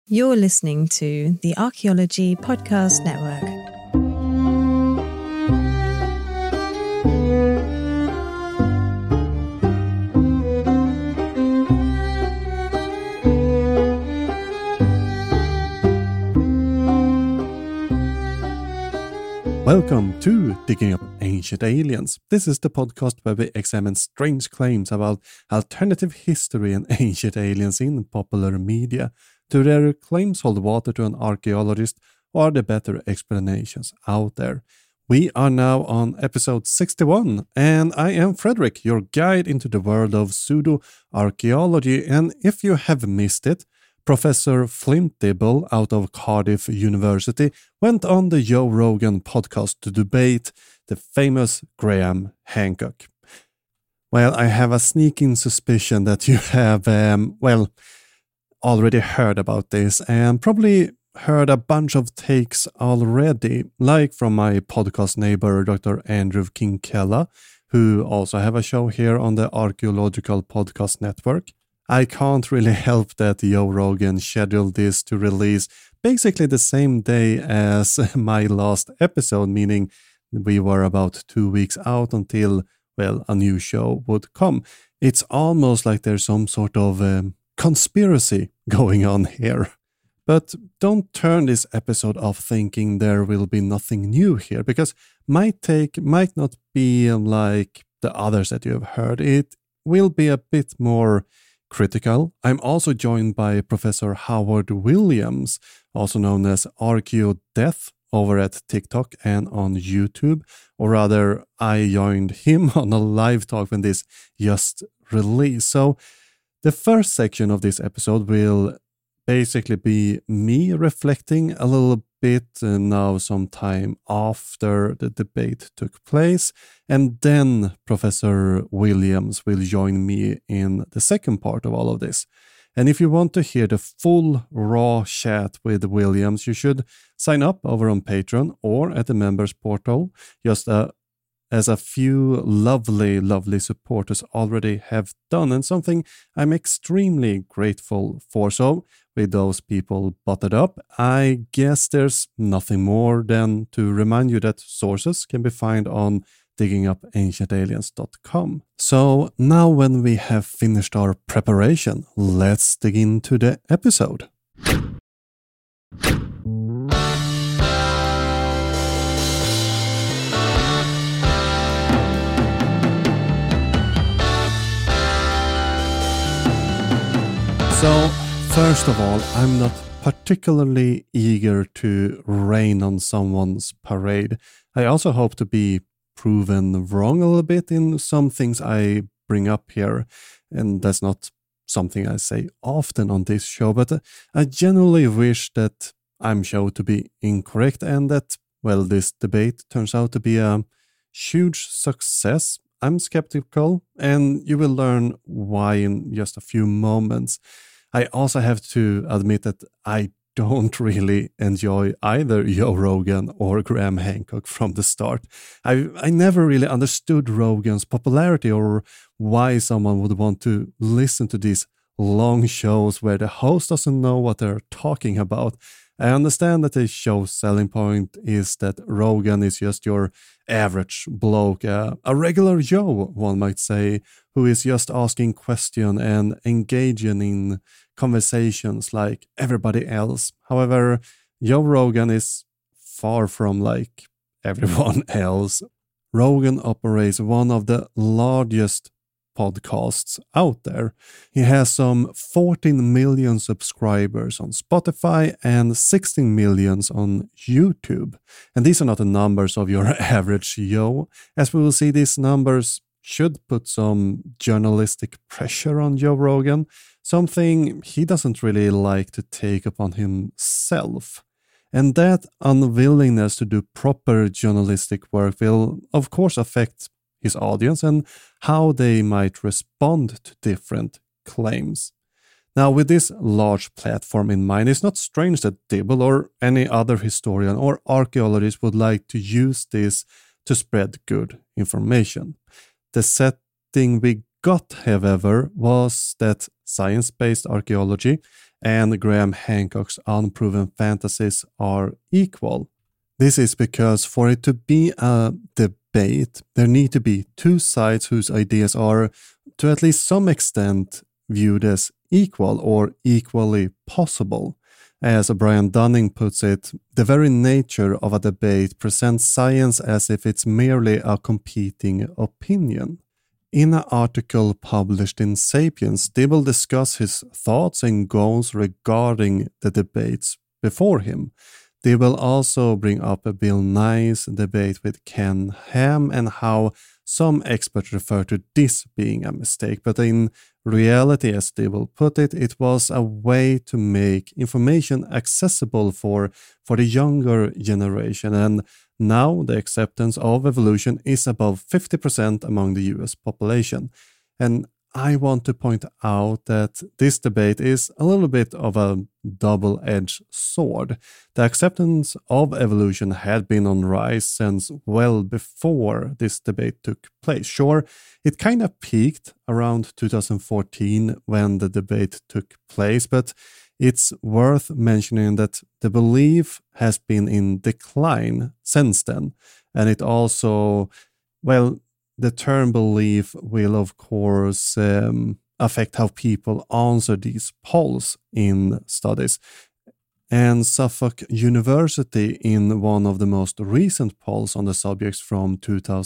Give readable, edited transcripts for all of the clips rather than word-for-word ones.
You're listening to the Archaeology Podcast Network. Welcome to Digging Up Ancient Aliens. This is the podcast where we examine strange claims about alternative history and ancient aliens in popular media. Do their claims hold water to an archaeologist, or are there better explanations out there? We are now on episode 61, and I am Frederick, your guide into the world of pseudo-archaeology. And if you have missed it, Professor Flint Dibble out of Cardiff University went on the Joe Rogan podcast to debate the famous Graham Hancock. Well, I have a sneaking suspicion that you have, already heard about this and probably heard a bunch of takes already, like from my podcast neighbor, Dr. Andrew Kinkella, who also have a show here on the Archaeological Podcast Network. I can't really help that Joe Rogan scheduled this to release basically the same day as my last episode, meaning we were about 2 weeks out until, a new show would come. It's almost like there's some sort of conspiracy going on here. But don't turn this episode off thinking there will be nothing new here, because my take might not be like the others that you have heard. It will be a bit more critical. I'm also joined by Professor Howard Williams, also known as ArchaeoDeath, over at TikTok and on YouTube. Or rather, I joined him on a live talk when this just released. So the first section of this episode will basically be me reflecting a little bit now some time after the debate took place, and then Professor Williams will join me in the second part of all of this. And if you want to hear the full raw chat with Williams, you should sign up over on Patreon or at the members portal, just as a few lovely supporters already have done, and something I'm extremely grateful for. So with those people butted up, I guess there's nothing more than to remind you that sources can be found on diggingupancientaliens.com. So now when we have finished our preparation, let's dig into the episode. So, first of all, I'm not particularly eager to rain on someone's parade. I also hope to be proven wrong a little bit in some things I bring up here, and that's not something I say often on this show, but I genuinely wish that I'm shown to be incorrect and that, this debate turns out to be a huge success. I'm skeptical, and you will learn why in just a few moments. I also have to admit that I don't really enjoy either Joe Rogan or Graham Hancock from the start. I never really understood Rogan's popularity or why someone would want to listen to these long shows where the host doesn't know what they're talking about. I understand that the show's selling point is that Rogan is just your average bloke, a regular Joe, one might say, who is just asking questions and engaging in conversations like everybody else. However, Joe Rogan is far from like everyone else. Rogan operates one of the largest podcasts out there. He has some 14 million subscribers on Spotify and 16 million on YouTube. And these are not the numbers of your average Joe. As we will see, these numbers should put some journalistic pressure on Joe Rogan, something he doesn't really like to take upon himself. And that unwillingness to do proper journalistic work will, of course, affect his audience and how they might respond to different claims. Now, with this large platform in mind, it's not strange that Dibble or any other historian or archaeologist would like to use this to spread good information. The setting we got, however, was that science-based archaeology and Graham Hancock's unproven fantasies are equal. This is because for it to be a debate, there need to be two sides whose ideas are, to at least some extent, viewed as equal or equally possible. As Brian Dunning puts it, the very nature of a debate presents science as if it's merely a competing opinion. In an article published in Sapiens, Dibble discusses his thoughts and goals regarding the debates before him. Dibble also bring up a Bill Nye's debate with Ken Ham and how some experts refer to this being a mistake, but in reality, as Dibble put it, it was a way to make information accessible for the younger generation, and now the acceptance of evolution is above 50% among the US population. And I want to point out that this debate is a little bit of a double-edged sword. The acceptance of evolution had been on rise since well before this debate took place. Sure, it kind of peaked around 2014 when the debate took place, but it's worth mentioning that the belief has been in decline since then. And it also, well, the term belief will, of course, affect how people answer these polls in studies. And Suffolk University, in one of the most recent polls on the subjects from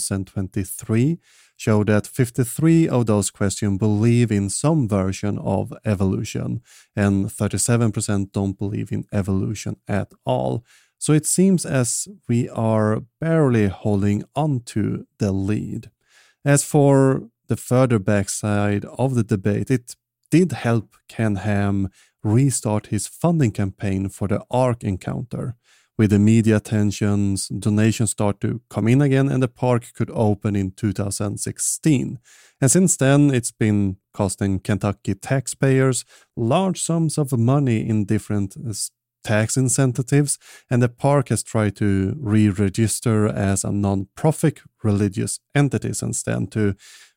2023, showed that 53 of those questioned believe in some version of evolution, and 37% don't believe in evolution at all. So it seems as we are barely holding on to the lead. As for the further backside of the debate, it did help Ken Ham restart his funding campaign for the ARK encounter. With the media attentions, donations start to come in again, and the park could open in 2016. And since then, it's been costing Kentucky taxpayers large sums of money in different tax incentives, and the park has tried to re-register as a non-profit religious entity since then to,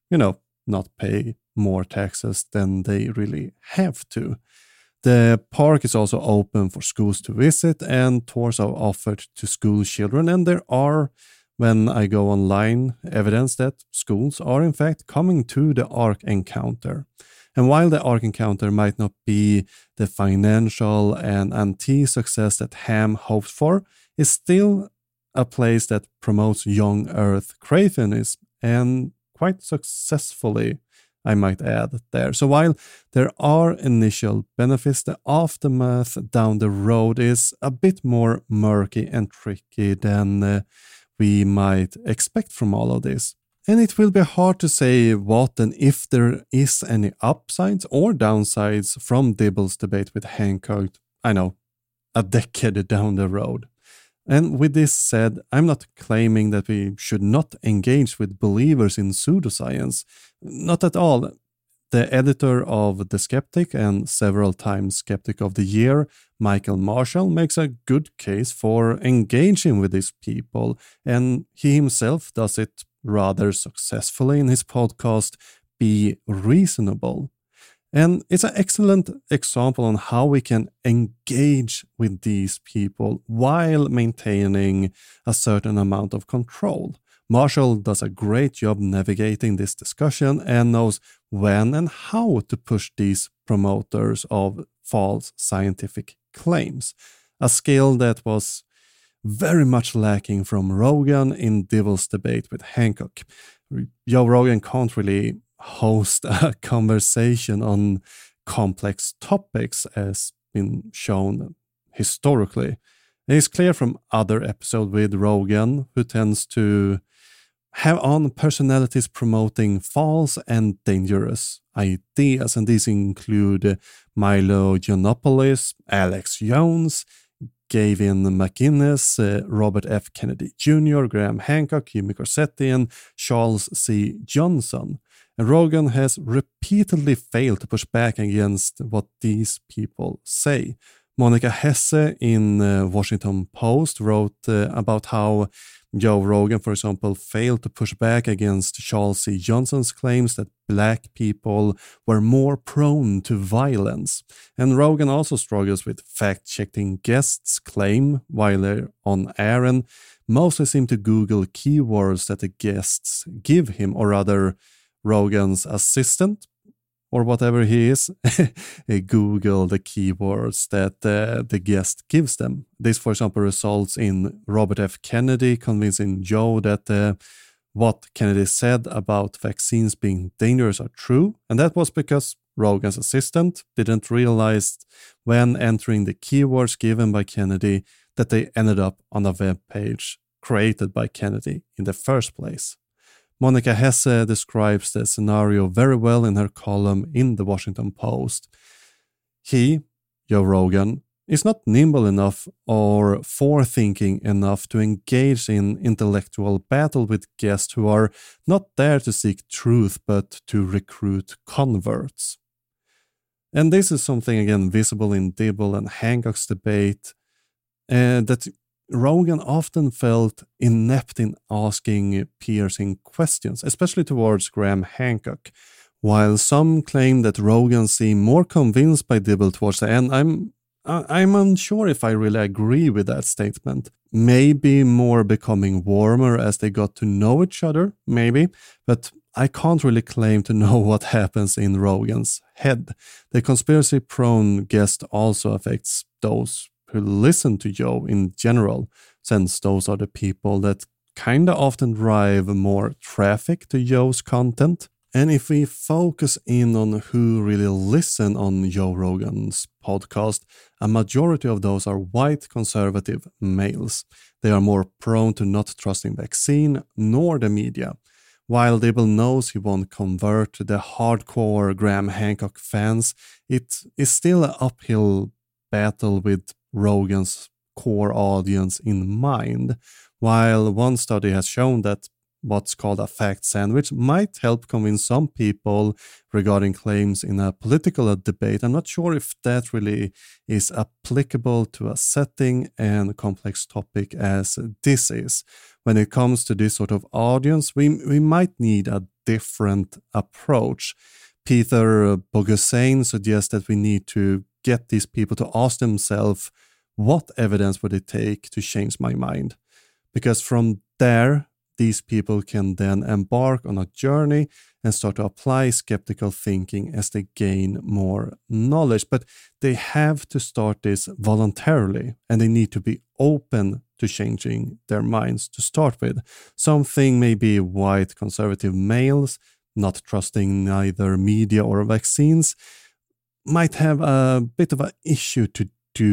not pay more taxes than they really have to. The park is also open for schools to visit, and tours are offered to school children, and there are, when I go online, evidence that schools are in fact coming to the ARK encounter. And while the ARK encounter might not be the financial and anti-success that Ham hoped for, it's still a place that promotes young Earth creationism, and quite successfully, I might add there. So while there are initial benefits, the aftermath down the road is a bit more murky and tricky than we might expect from all of this. And it will be hard to say what and if there is any upsides or downsides from Dibble's debate with Hancock, a decade down the road. And with this said, I'm not claiming that we should not engage with believers in pseudoscience. Not at all. The editor of The Skeptic and several times Skeptic of the Year, Michael Marshall, makes a good case for engaging with these people, and he himself does it rather successfully in his podcast, Be Reasonable. And it's an excellent example on how we can engage with these people while maintaining a certain amount of control. Marshall does a great job navigating this discussion and knows when and how to push these promoters of false scientific claims, a skill that was very much lacking from Rogan in Dibble's debate with Hancock. Joe Rogan can't really host a conversation on complex topics as been shown historically. It's clear from other episodes with Rogan, who tends to have on personalities promoting false and dangerous ideas, and these include Milo Yiannopoulos, Alex Jones, Gavin McInnes, Robert F. Kennedy Jr., Graham Hancock, Jimmy Corsetti, and Charles C. Johnson. And Rogan has repeatedly failed to push back against what these people say. Monica Hesse in Washington Post wrote about how Joe Rogan, for example, failed to push back against Charles C. Johnson's claims that black people were more prone to violence. And Rogan also struggles with fact-checking guests' claim while they're on air and mostly seem to Google keywords that the guests give him, or rather, Rogan's assistant, or whatever he is, Google the keywords that the guest gives them. This, for example, results in Robert F. Kennedy convincing Joe that what Kennedy said about vaccines being dangerous are true, and that was because Rogan's assistant didn't realize when entering the keywords given by Kennedy that they ended up on a web page created by Kennedy in the first place. Monica Hesse describes the scenario very well in her column in the Washington Post. He, Joe Rogan, is not nimble enough or forethinking enough to engage in intellectual battle with guests who are not there to seek truth but to recruit converts. And this is something again visible in Dibble and Hancock's debate, that Rogan often felt inept in asking piercing questions, especially towards Graham Hancock. While some claim that Rogan seemed more convinced by Dibble towards the end, I'm unsure if I really agree with that statement. Maybe more becoming warmer as they got to know each other, maybe, but I can't really claim to know what happens in Rogan's head. The conspiracy-prone guest also affects those who listen to Joe in general, since those are the people that kinda often drive more traffic to Joe's content. And if we focus in on who really listen on Joe Rogan's podcast, a majority of those are white conservative males. They are more prone to not trusting vaccine nor the media. While Dibble knows he won't convert the hardcore Graham Hancock fans, it is still an uphill battle with Rogan's core audience in mind. While one study has shown that what's called a fact sandwich might help convince some people regarding claims in a political debate, I'm not sure if that really is applicable to a setting and complex topic as this is. When it comes to this sort of audience, we might need a different approach. Peter Boghossian suggests that we need to get these people to ask themselves, what evidence would it take to change my mind? Because from there, these people can then embark on a journey and start to apply skeptical thinking as they gain more knowledge. But they have to start this voluntarily, and they need to be open to changing their minds to start with. Something maybe white conservative males, not trusting neither media or vaccines, might have a bit of an issue to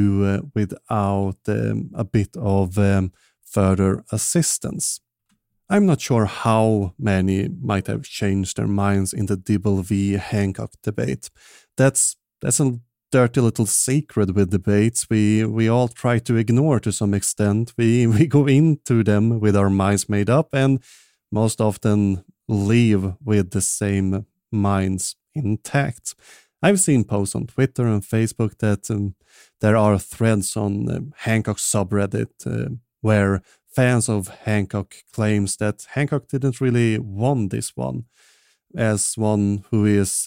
do without a bit of further assistance. I'm not sure how many might have changed their minds in the Dibble v. Hancock debate. That's a dirty little secret with debates we all try to ignore to some extent. We go into them with our minds made up and most often leave with the same minds intact. I've seen posts on Twitter and Facebook that there are threads on Hancock's subreddit where fans of Hancock claims that Hancock didn't really won this one. As one who is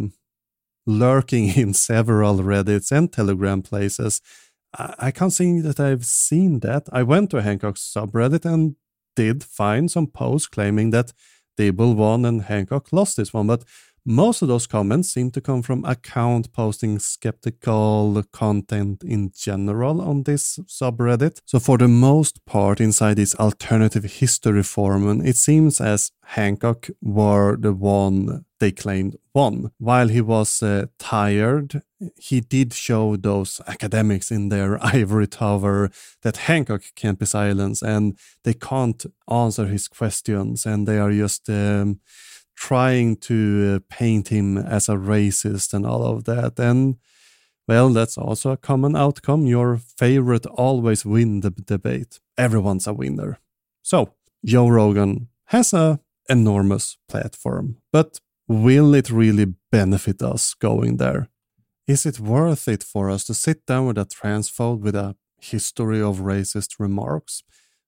lurking in several Reddits and Telegram places, I can't say that I've seen that. I went to Hancock's subreddit and did find some posts claiming that Dibble won and Hancock lost this one, but most of those comments seem to come from account posting skeptical content in general on this subreddit. So for the most part, inside this alternative history forum, it seems as Hancock were the one they claimed won. While he was tired, he did show those academics in their ivory tower that Hancock can't be silenced and they can't answer his questions and they are just trying to paint him as a racist and all of that. And, well, that's also a common outcome. Your favorite always win the debate. Everyone's a winner. So, Joe Rogan has an enormous platform, but will it really benefit us going there? Is it worth it for us to sit down with a transphobe with a history of racist remarks?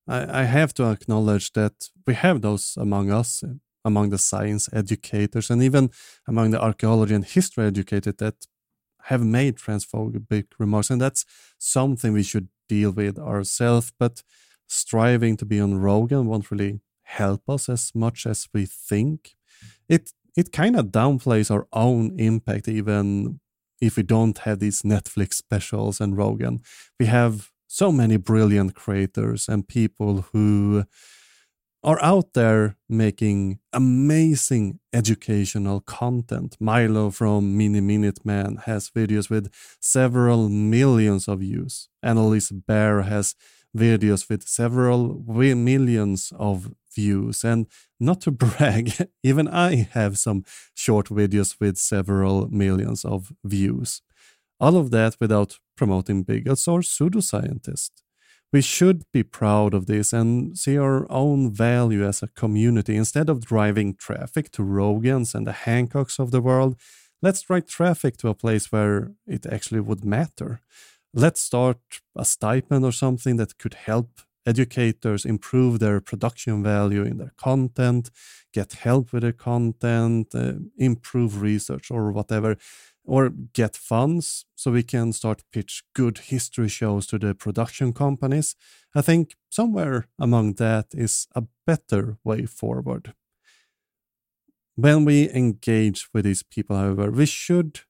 I have to acknowledge that we have those among us, among the science educators, and even among the archaeology and history educators that have made transphobic remarks. And that's something we should deal with ourselves. But striving to be on Rogan won't really help us as much as we think. It kind of downplays our own impact, even if we don't have these Netflix specials and Rogan. We have so many brilliant creators and people who are out there making amazing educational content. Milo from Mini Minute Man has videos with several millions of views. Annalise Bear has videos with several millions of views. And not to brag, even I have some short videos with several millions of views. All of that without promoting bigots or pseudoscientists. We should be proud of this and see our own value as a community. Instead of driving traffic to Rogans and the Hancocks of the world, let's drive traffic to a place where it actually would matter. Let's start a stipend or something that could help educators improve their production value in their content, get help with their content, improve research or whatever, or get funds so we can start pitch good history shows to the production companies. I think somewhere among that is a better way forward. When we engage with these people, however, we should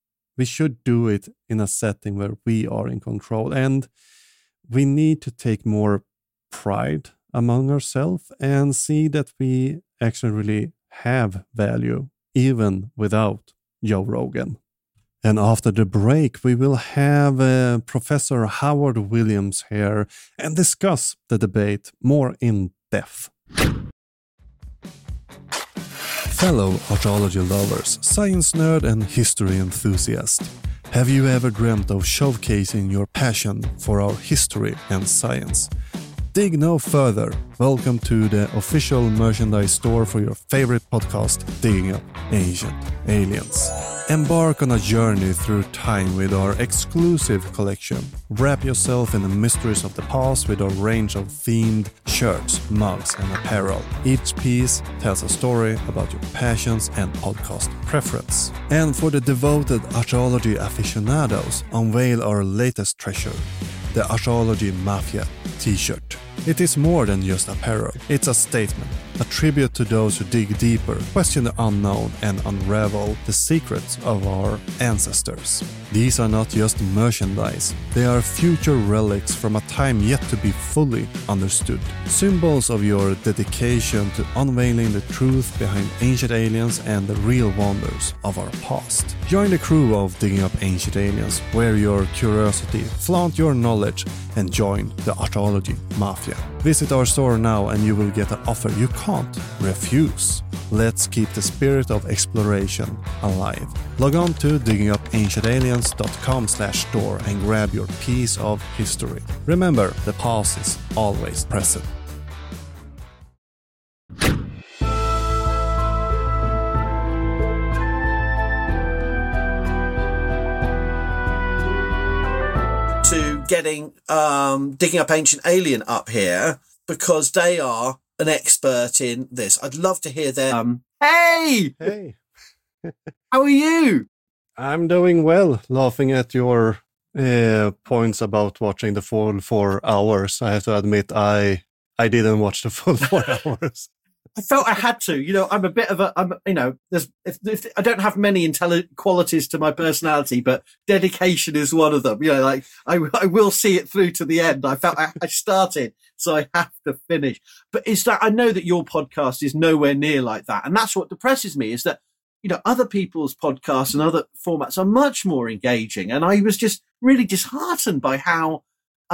do it in a setting where we are in control, and we need to take more pride among ourselves and see that we actually really have value even without Joe Rogan. And after the break, we will have Professor Howard Williams here and discuss the debate more in depth. Fellow archaeology lovers, science nerd and history enthusiast, have you ever dreamt of showcasing your passion for our history and science? Dig no further. Welcome to the official merchandise store for your favorite podcast, Digging Up Ancient Aliens. Embark on a journey through time with our exclusive collection. Wrap yourself in the mysteries of the past with our range of themed shirts, mugs, and apparel. Each piece tells a story about your passions and podcast preference. And for the devoted archaeology aficionados, unveil our latest treasure, the Archaeology Mafia t-shirt. It is more than just apparel. It's a statement, a tribute to those who dig deeper, question the unknown, and unravel the secrets of our ancestors. These are not just merchandise. They are future relics from a time yet to be fully understood. Symbols of your dedication to unveiling the truth behind ancient aliens and the real wonders of our past. Join the crew of Digging Up Ancient Aliens, wear your curiosity, flaunt your knowledge, and join the Archaeology Mafia. Visit our store now and you will get an offer you can't refuse. Let's keep the spirit of exploration alive. Log on to diggingupancientaliens.com/store and grab your piece of history. Remember, the past is always present. To getting Digging Up Ancient Alien up here because they are an expert in this. I'd love to hear their Hey! How are you? I'm doing well, laughing at your points about watching the full 4 hours. I have to admit, I didn't watch the full 4 hours. I felt I had to. I'm a bit of I don't have many qualities to my personality, but dedication is one of them. I will see it through to the end. I felt I started, so I have to finish. But I know that your podcast is nowhere near like that. And that's what depresses me, is that, other people's podcasts and other formats are much more engaging. And I was just really disheartened by how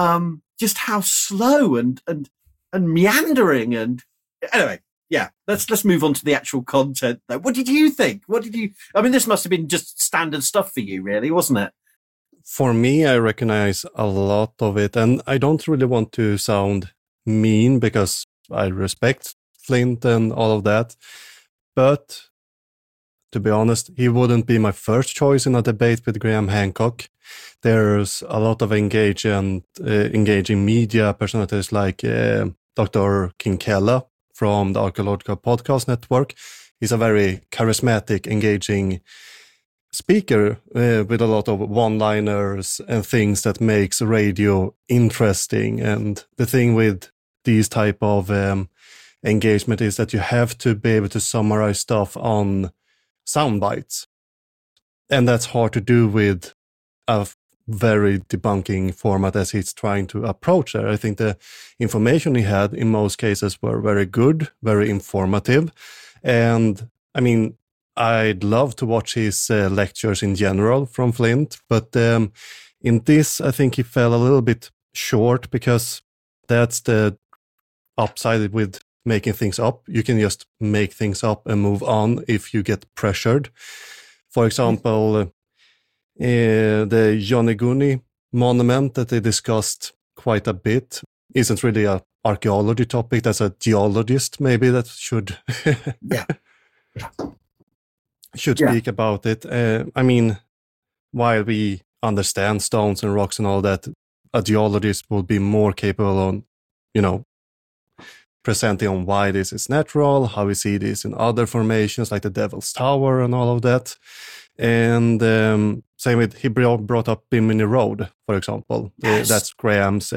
slow and meandering and anyway. Yeah, let's move on to the actual content, though. What did you think? This must have been just standard stuff for you, really, wasn't it? For me, I recognize a lot of it, and I don't really want to sound mean because I respect Flint and all of that. But to be honest, he wouldn't be my first choice in a debate with Graham Hancock. There's a lot of engaging media personalities like Dr. Kinkella from the Archaeological Podcast Network. He's a very charismatic, engaging speaker with a lot of one-liners and things that makes radio interesting. And the thing with these type of engagement is that you have to be able to summarize stuff on sound bites. And that's hard to do with a very debunking format as he's trying to approach there. I think the information he had in most cases were very good, very informative. And I mean, I'd love to watch his lectures in general from Flint, but in this, I think he fell a little bit short because that's the upside with making things up. You can just make things up and move on if you get pressured. For example, the Yonaguni monument that they discussed quite a bit isn't really an archaeology topic. That's a geologist maybe that should speak about it. I mean, while we understand stones and rocks and all that, a geologist will be more capable on, presenting on why this is natural, how we see this in other formations like the Devil's Tower and all of that. And same with, he brought up Bimini Road, for example. Yes. That's Graham's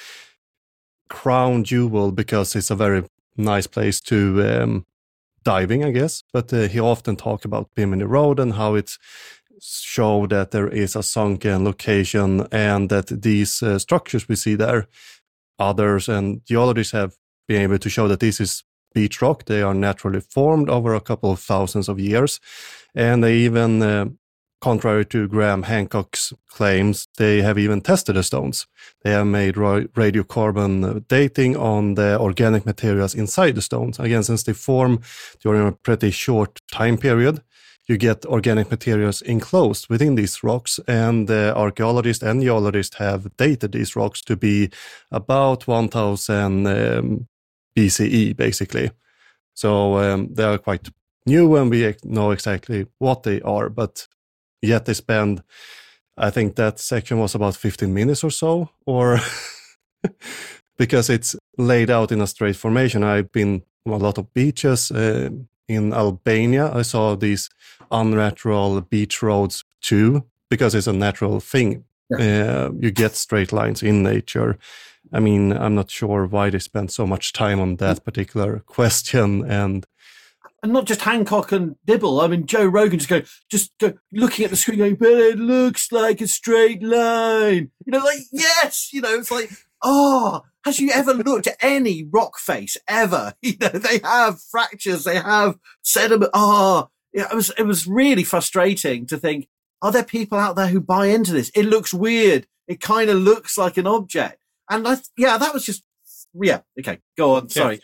crown jewel because it's a very nice place to diving, I guess. But he often talked about Bimini Road and how it showed that there is a sunken location and that these structures we see there, others and geologists have been able to show that this is beach rock. They are naturally formed over a couple of thousands of years. And they even, contrary to Graham Hancock's claims, they have even tested the stones. They have made radiocarbon dating on the organic materials inside the stones. Again, since they form during a pretty short time period, you get organic materials enclosed within these rocks. And the archaeologists and geologists have dated these rocks to be about 1000 BCE, basically. So they are quite new and we know exactly what they are, but yet they spend, I think that section was about 15 minutes or so, or because it's laid out in a straight formation. I've been on a lot of beaches in Albania. I saw these unnatural beach roads too, because it's a natural thing. Yeah. You get straight lines in nature. I mean, I'm not sure why they spent so much time on that particular question. And not just Hancock and Dibble. I mean, Joe Rogan just go looking at the screen going, but it looks like a straight line. Yes, it's like, has you ever looked at any rock face ever? They have fractures, they have sediment. It was really frustrating to think, are there people out there who buy into this? It looks weird. It kind of looks like an object. And that was just, okay, go on. Sorry.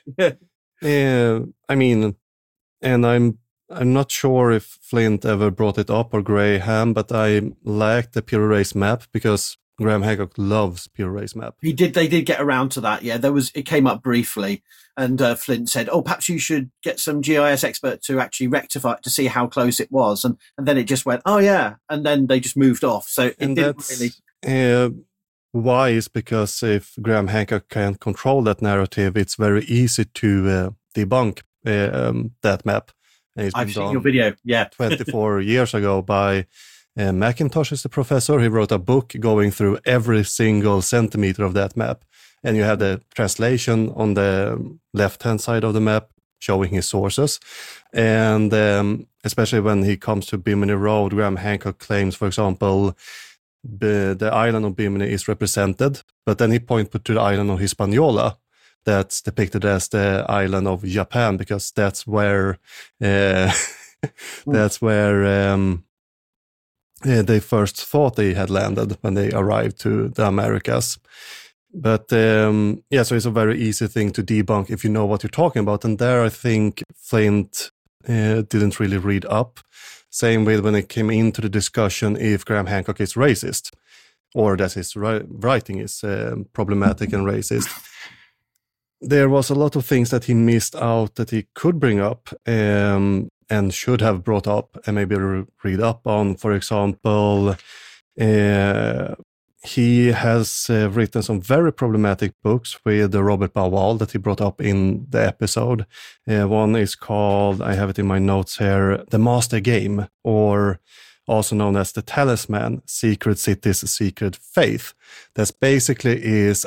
I mean, and I'm not sure if Flint ever brought it up or Graham, but I like the Pure Race map because Graham Hancock loves Pure Race map. They did get around to that. Yeah, it came up briefly, and Flint said, perhaps you should get some GIS expert to actually rectify it to see how close it was. And then it just went, and then they just moved off. So it didn't really. Why is because if Graham Hancock can't control that narrative, it's very easy to debunk that map. And I've seen your video, 24 years ago by McIntosh is the professor. He wrote a book going through every single centimeter of that map. And you have the translation on the left-hand side of the map showing his sources. And especially when he comes to Bimini Road, Graham Hancock claims, for example, the island of Bimini is represented, but then he points to the island of Hispaniola that's depicted as the island of Japan because that's where they first thought they had landed when they arrived to the Americas. But so it's a very easy thing to debunk if you know what you're talking about. And there I think Flint didn't really read up. Same way when it came into the discussion if Graham Hancock is racist or that his writing is problematic and racist. There was a lot of things that he missed out that he could bring up and should have brought up and maybe read up on. For example, he has written some very problematic books with Robert Bauwal that he brought up in the episode. One is called, I have it in my notes here, The Master Game, or also known as The Talisman, Secret Cities, Secret Faith. That basically is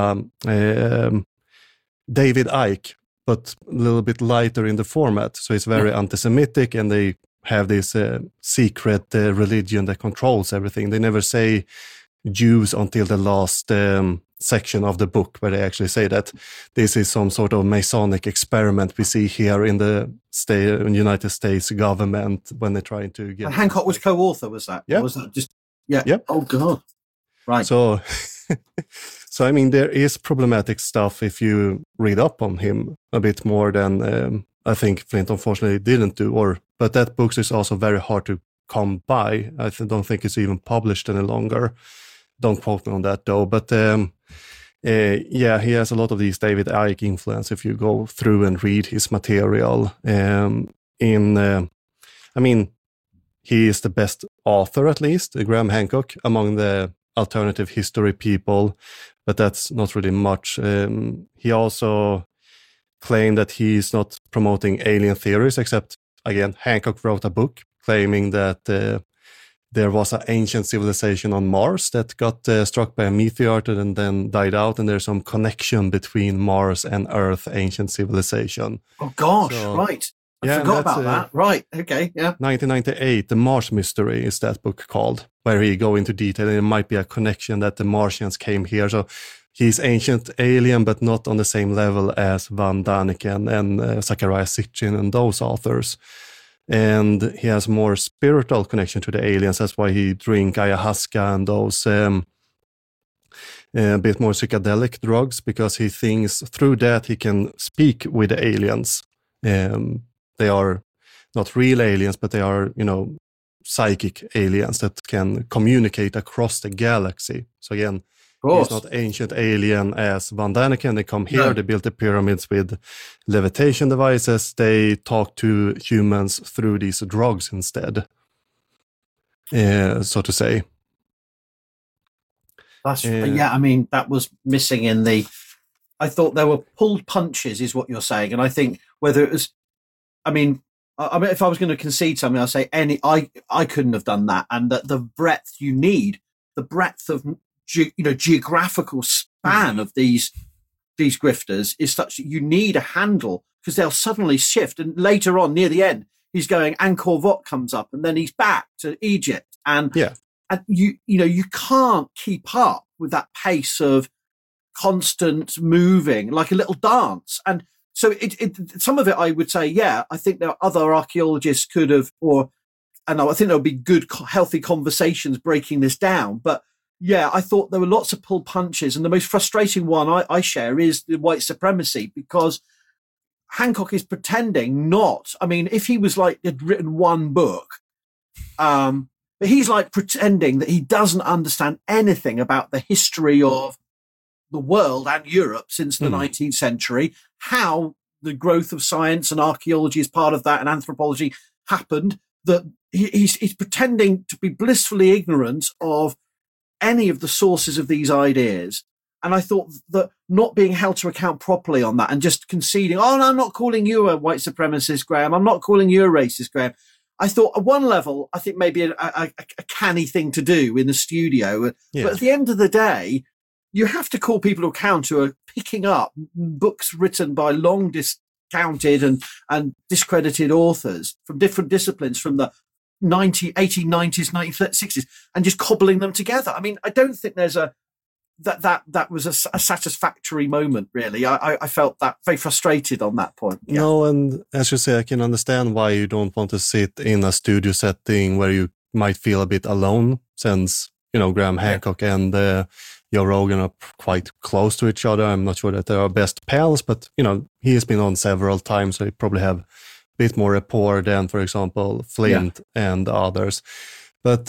David Icke, but a little bit lighter in the format. So it's very anti-Semitic, and they have this secret religion that controls everything. They never say Jews until the last section of the book, where they actually say that this is some sort of Masonic experiment we see here in the United States government when they're trying to get. And Hancock was co-author, was that? Yeah. Or was that just? Yeah. Yep. Oh God. Right. So, so I mean, there is problematic stuff if you read up on him a bit more than I think Flint unfortunately didn't do. But that book is also very hard to come by. I don't think it's even published any longer. Don't quote me on that though. But yeah, he has a lot of these David Icke influence if you go through and read his material. I mean, he is the best author, at least, Graham Hancock, among the alternative history people, but that's not really much. He also claimed that he's not promoting alien theories, except, again, Hancock wrote a book claiming that there was an ancient civilization on Mars that got struck by a meteor and then died out, and there's some connection between Mars and Earth ancient civilization. Oh gosh, right. I forgot about that. Right, okay, yeah. 1998, The Mars Mystery is that book called, where he go into detail, and it might be a connection that the Martians came here. So he's ancient alien, but not on the same level as Van Daniken and Zachariah Sitchin and those authors. And he has more spiritual connection to the aliens. That's why he drink ayahuasca and those a bit more psychedelic drugs, because he thinks through that he can speak with the aliens. They are not real aliens, but they are, psychic aliens that can communicate across the galaxy. So again, he's not ancient alien as Van Daniken. They come here, They built the pyramids with levitation devices. They talk to humans through these drugs instead, so to say. That's I mean, that was missing in the. I thought there were pulled punches, is what you're saying, and I think whether it was, I mean, if I was going to concede something, I'll say I couldn't have done that, and that the breadth you need, the breadth of geographical span of these grifters is such that you need a handle, because they'll suddenly shift, and later on near the end he's going, Angkor Wat comes up, and then he's back to Egypt, and you can't keep up with that pace of constant moving, like a little dance. And so it some of it, I would say, I think there are other archaeologists could have, and I think there would be good, healthy conversations breaking this down. But I thought there were lots of pull punches. And the most frustrating one I share is the white supremacy, because Hancock is pretending not. I mean, if he was had written one book, but he's pretending that he doesn't understand anything about the history of the world and Europe since the 19th century, how the growth of science and archaeology is part of that, and anthropology happened, that he's pretending to be blissfully ignorant of any of the sources of these ideas. And I thought that not being held to account properly on that, and just conceding, no, I'm not calling you a white supremacist, Graham, I'm not calling you a racist, Graham. I thought at one level, I think maybe a canny thing to do in the studio. But at the end of the day, you have to call people to account who are picking up books written by long discounted and discredited authors from different disciplines from the 1890s, 1960s, and just cobbling them together. I mean, I don't think there's that was a satisfactory moment, really. I felt that very frustrated on that point. Yeah. No, and as you say, I can understand why you don't want to sit in a studio setting where you might feel a bit alone, since, Graham Hancock and Joe Rogan are quite close to each other. I'm not sure that they are best pals, but, he has been on several times, so he probably have a bit more rapport than, for example, Flint and others. But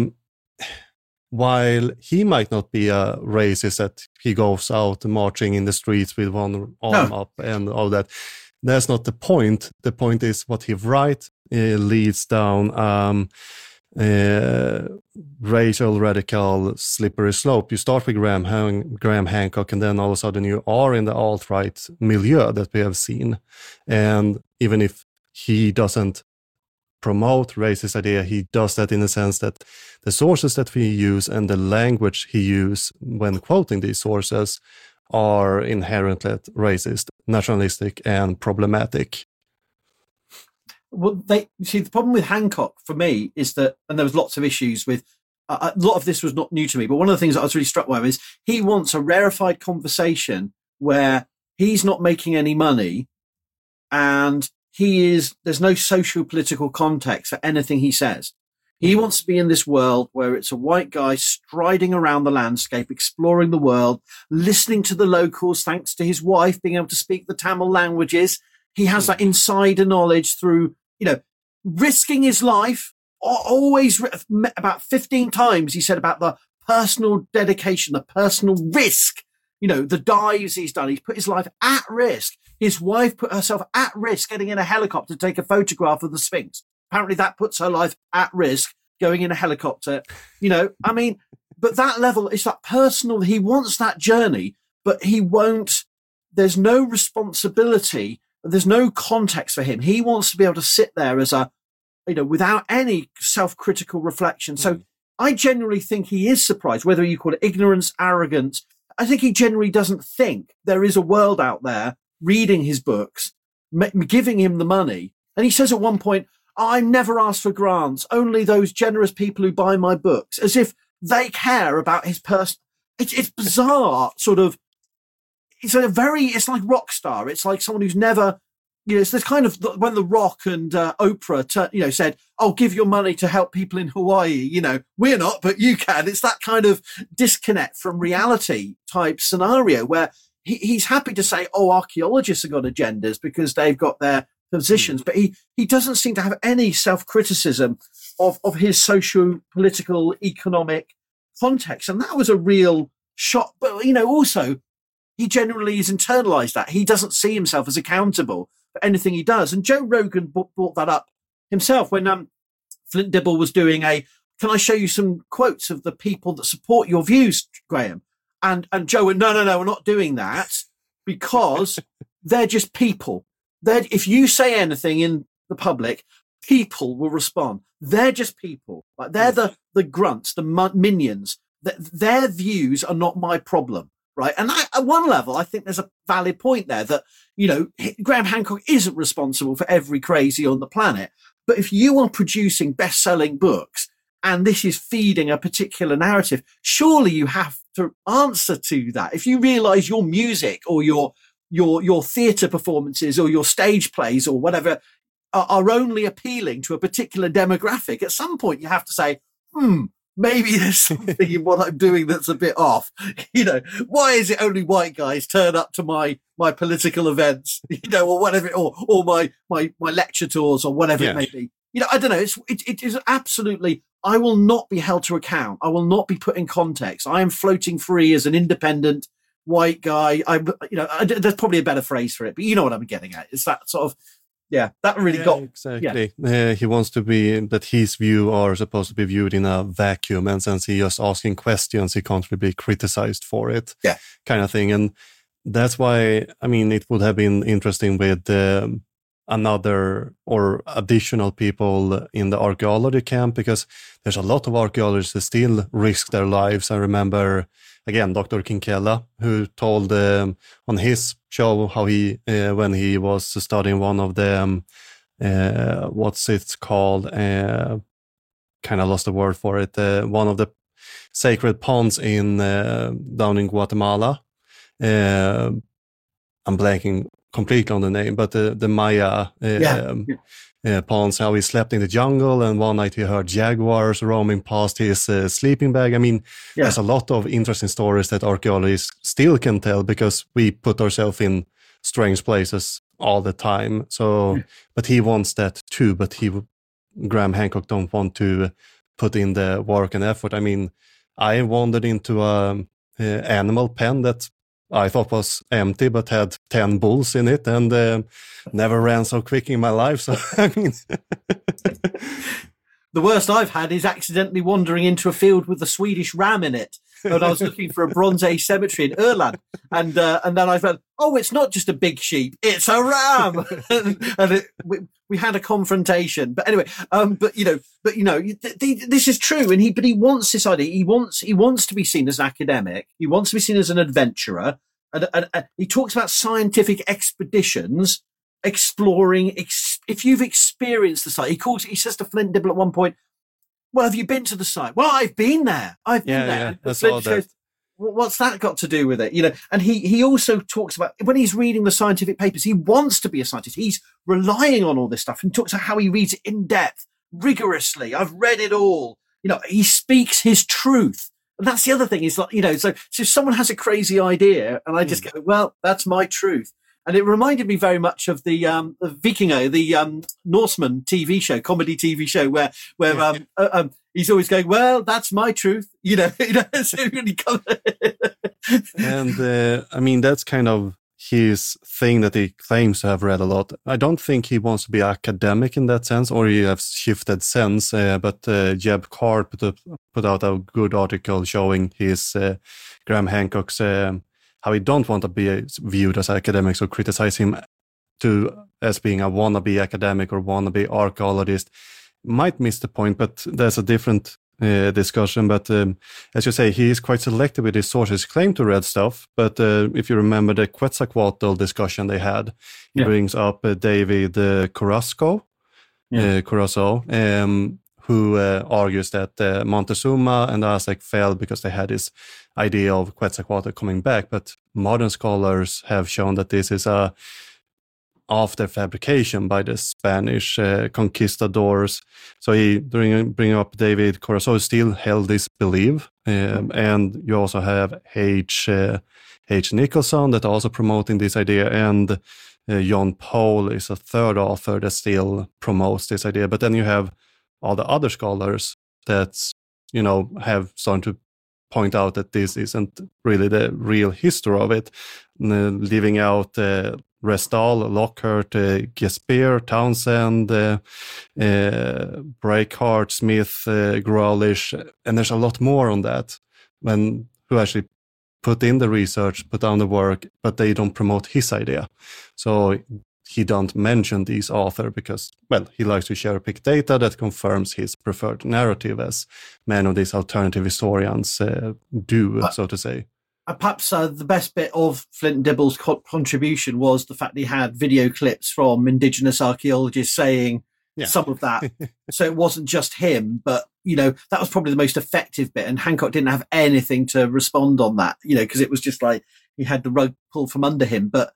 while he might not be a racist, that he goes out marching in the streets with one arm up and all that, that's not the point. The point is what he writes leads down racial radical slippery slope. You start with Graham Hancock, and then all of a sudden you are in the alt-right milieu that we have seen. And even if he doesn't promote racist idea, he does that in the sense that the sources that we use and the language he uses when quoting these sources are inherently racist, nationalistic, and problematic. Well, the problem with Hancock for me is that, and there was lots of issues with, a lot of this was not new to me, but one of the things that I was really struck by is he wants a rarefied conversation where he's not making any money and there's no social political context for anything he says. He wants to be in this world where it's a white guy striding around the landscape, exploring the world, listening to the locals, thanks to his wife being able to speak the Tamil languages. He has that insider knowledge through, risking his life. Always, about 15 times he said about the personal dedication, the personal risk, the dives he's done. He's put his life at risk. His wife put herself at risk getting in a helicopter to take a photograph of the Sphinx. Apparently that puts her life at risk going in a helicopter. But that level is that personal. He wants that journey, but he won't. There's no responsibility. There's no context for him. He wants to be able to sit there as without any self-critical reflection. So I generally think he is surprised, whether you call it ignorance, arrogance. I think he generally doesn't think there is a world out there reading his books, giving him the money. And he says at one point, I never ask for grants, only those generous people who buy my books, as if they care about his person. It's bizarre, sort of. It's like rock star. It's like someone who's never, it's this kind of, when The Rock and Oprah, said, "Oh, give your money to help people in Hawaii." We're not, but you can. It's that kind of disconnect from reality type scenario where he's happy to say, "Oh, archaeologists have got agendas because they've got their positions," but he doesn't seem to have any self-criticism of his social, political, economic context, and that was a real shock. But also, he generally has internalized that. He doesn't see himself as accountable for anything he does. And Joe Rogan brought that up himself when Flint Dibble was doing can I show you some quotes of the people that support your views, Graham? And Joe went, no, we're not doing that because they're just people. If you say anything in the public, people will respond. They're just people. Like they're the grunts, the minions. Their views are not my problem. Right. And at one level, I think there's a valid point there that, Graham Hancock isn't responsible for every crazy on the planet. But if you are producing best-selling books and this is feeding a particular narrative, surely you have to answer to that. If you realize your music or your theatre performances or your stage plays or whatever are only appealing to a particular demographic, at some point you have to say, maybe there's something in what I'm doing that's a bit off. Why is it only white guys turn up to my political events, or whatever, or my lecture tours or whatever it may be. I don't know. It is absolutely, I will not be held to account. I will not be put in context. I am floating free as an independent white guy. There's probably a better phrase for it, but you know what I'm getting at. It's that sort of, that really got exactly. Yeah. He wants to be that his view are supposed to be viewed in a vacuum, and since he is asking questions, he can't really be criticized for it. Kind of thing. And that's why it would have been interesting with another or additional people in the archaeology camp, because there's a lot of archaeologists that still risk their lives. I remember again Dr. Kinkella, who told on his show how he when he was studying one of the what's it called, kind of lost the word for it, one of the sacred ponds in down in Guatemala. I'm blanking completely on the name, but the Maya ponds, how he slept in the jungle, and one night he heard jaguars roaming past his sleeping bag. There's a lot of interesting stories that archaeologists still can tell, because we put ourselves in strange places all the time. So, but he wants that too, but Graham Hancock don't want to put in the work and effort. I wandered into a animal pen that I thought was empty, but had 10 bulls in it, and never ran so quick in my life. So, The worst I've had is accidentally wandering into a field with a Swedish ram in it. And I was looking for a Bronze Age cemetery in Öland. And then I found, oh, it's not just a big sheep, it's a ram. And we had a confrontation. But anyway, this is true. And he wants this idea. He wants to be seen as an academic. He wants to be seen as an adventurer. And he talks about scientific expeditions, exploring. If you've experienced the site, he says to Flint Dibble at one point, well, have you been to the site? Well, I've been there. I've been there. Yeah, Flint goes, what's that got to do with it? And he also talks about when he's reading the scientific papers, he wants to be a scientist. He's relying on all this stuff and talks about how he reads it in depth, rigorously. I've read it all. He speaks his truth. And that's the other thing is like, so if someone has a crazy idea and I just go, well, that's my truth. And it reminded me very much of the Vikingo, the Norseman TV show, comedy TV show, where he's always going, well, that's my truth. So really And I mean, that's kind of his thing that he claims to have read a lot. I don't think he wants to be academic in that sense, or he has shifted sense. But Jeb Carr put out a good article showing his Graham Hancock's how he don't want to be viewed as academics or criticize him as being a wannabe academic or wannabe archaeologist. Might miss the point, but there's a different discussion. But as you say, he is quite selective with his sources. He claimed to read stuff, but if you remember the Quetzalcoatl discussion they had, he brings up David Carrasco, who argues that Montezuma and Aztec fell because they had this idea of Quetzalcoatl coming back. But modern scholars have shown that this is a after fabrication by the Spanish conquistadors. So he, bringing up David Carrasco, still held this belief. And you also have H. Nicholson that also promoting this idea, and John Paul is a third author that still promotes this idea. But then you have all the other scholars that, have started to point out that this isn't really the real history of it, leaving out Restall, Lockhart, Gespear, Townsend, Breakheart, Smith, Growlish, and there's a lot more on that who actually put in the research, put down the work, but they don't promote his idea. So he don't mention these authors because, well, he likes to cherry-pick data that confirms his preferred narrative, as many of these alternative historians do, so to say. Perhaps the best bit of Flint Dibble's contribution was the fact that he had video clips from indigenous archaeologists saying some of that. So it wasn't just him, but, that was probably the most effective bit. And Hancock didn't have anything to respond on that, because it was just like he had the rug pulled from under him. But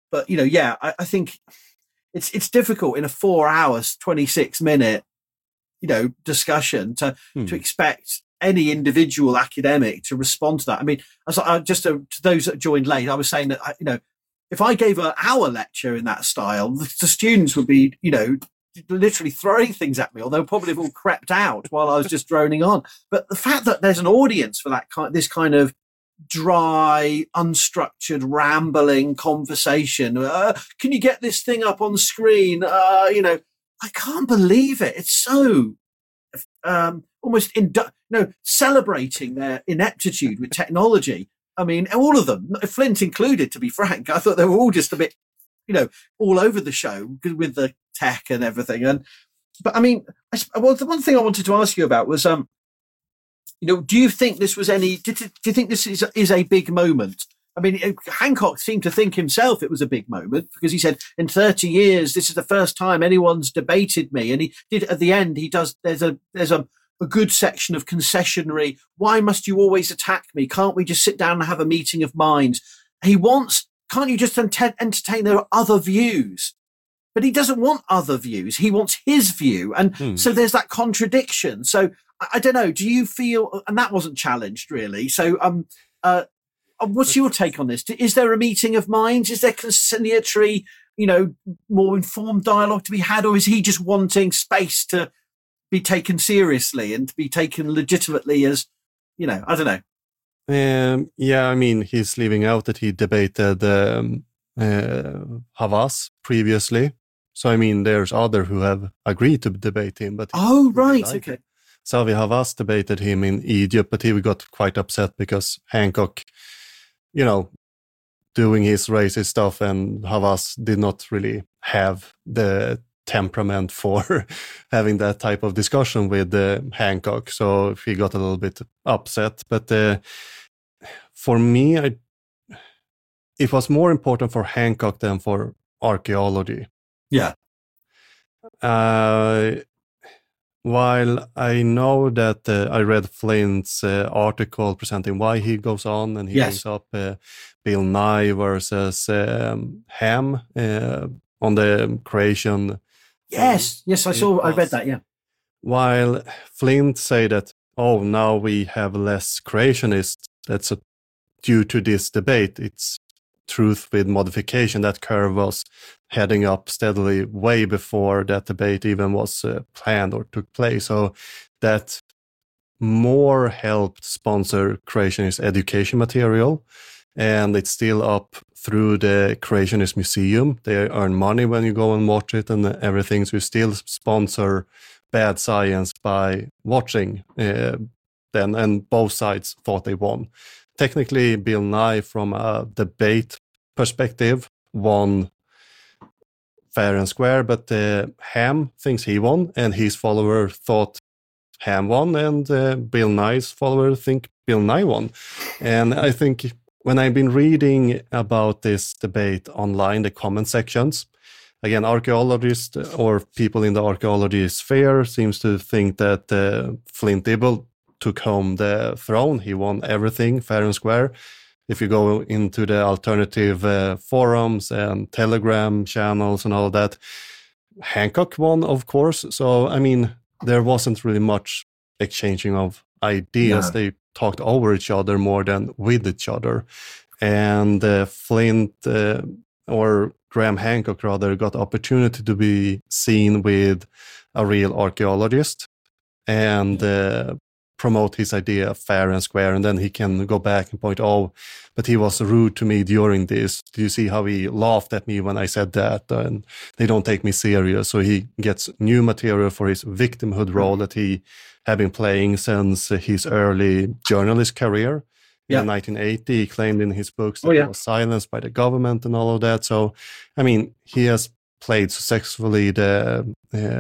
I think it's difficult in a 4 hours, 26-minute, discussion to expect any individual academic to respond to that. I mean, just to those that joined late, I was saying that, if I gave an hour lecture in that style, the students would be, literally throwing things at me, or they'll probably have all crept out while I was just droning on. But the fact that there's an audience for this kind of dry, unstructured, rambling conversation. Can you get this thing up on screen? I can't believe it. It's so almost celebrating their ineptitude with technology. I mean, all of them, Flint included, to be frank. I thought they were all just a bit, all over the show with the tech and everything. But I mean, the one thing I wanted to ask you about was, do you think this was do you think this is a big moment? I mean, Hancock seemed to think himself it was a big moment, because he said, in 30 years, this is the first time anyone's debated me. And he did at the end, there's a good section of concessionary. Why must you always attack me? Can't we just sit down and have a meeting of minds? Can't you just entertain their other views? But he doesn't want other views. He wants his view. And so there's that contradiction. So I don't know. Do you feel, and that wasn't challenged really. So, what's your take on this? Is there a meeting of minds? Is there conciliatory, more informed dialogue to be had? Or is he just wanting space to be taken seriously and to be taken legitimately as, I don't know. I mean, he's leaving out that he debated Havas previously. So, I mean, there's other who have agreed to debate him. But right, okay. Xavi Havas debated him in Egypt, but he got quite upset because Hancock, doing his racist stuff, and Havas did not really have the temperament for having that type of discussion with Hancock. So he got a little bit upset. But for me, it was more important for Hancock than for archaeology. Yeah. While I know that I read Flint's article presenting why he goes on, and he brings up Bill Nye versus Ham on the creation. Yes, I read that, yeah. While Flint say that, now we have less creationists, that's due to this debate. It's truth with modification. That curve was heading up steadily way before that debate even was planned or took place. So that more helped sponsor creationist education material, and it's still up through the Creationist Museum. They earn money when you go and watch it and everything. So we still sponsor bad science by watching then, and both sides thought they won. Technically, Bill Nye, from a debate perspective, won fair and square, but Ham thinks he won, and his follower thought Ham won, and Bill Nye's follower think Bill Nye won. And I think when I've been reading about this debate online, the comment sections, again, archaeologists or people in the archaeology sphere seems to think that Flint Dibble took home the throne. He won everything fair and square. If you go into the alternative forums and Telegram channels and all that, Hancock won, of course. So, I mean, there wasn't really much exchanging of ideas. No. They talked over each other more than with each other. And Flint, or Graham Hancock rather, got opportunity to be seen with a real archaeologist and promote his idea fair and square, and then he can go back and point, but he was rude to me during this. Do you see how he laughed at me when I said that? And they don't take me serious. So he gets new material for his victimhood role that he had been playing since his early journalist career. In 1980, he claimed in his books that he was silenced by the government and all of that. So, I mean, he has played successfully the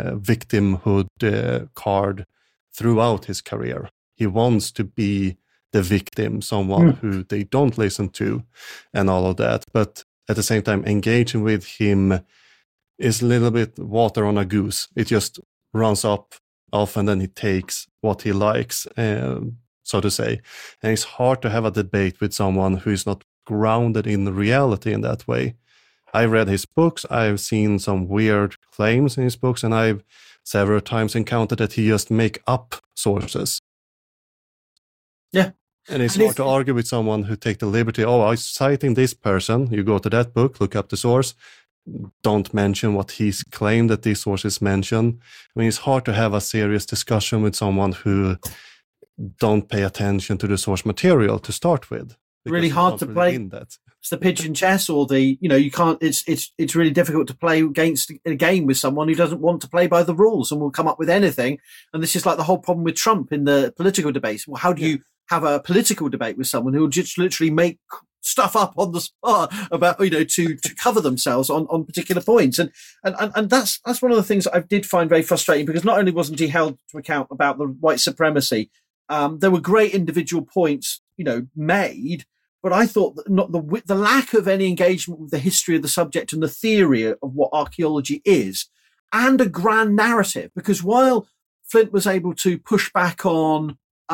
victimhood card throughout his career. He wants to be the victim, someone who they don't listen to and all of that. But at the same time, engaging with him is a little bit water on a goose. It just runs off and then he takes what he likes, so to say. And it's hard to have a debate with someone who is not grounded in reality in that way. I read his books. I've seen some weird claims in his books, and I've several times encountered that he just make up sources. Yeah. And it's hard to argue with someone who take the liberty, I'm citing this person. You go to that book, look up the source. Don't mention what he's claimed that these sources mention. I mean, it's hard to have a serious discussion with someone who don't pay attention to the source material to start with. Really hard to play. It's the pigeon chess, or you can't. It's really difficult to play against a game with someone who doesn't want to play by the rules and will come up with anything. And this is like the whole problem with Trump in the political debates. Well, how do you have a political debate with someone who will just literally make stuff up on the spot about to cover themselves on particular points? And that's one of the things that I did find very frustrating, because not only wasn't he held to account about the white supremacy, there were great individual points made. But I thought that not the lack of any engagement with the history of the subject and the theory of what archaeology is, and a grand narrative. Because while Flint was able to push back on,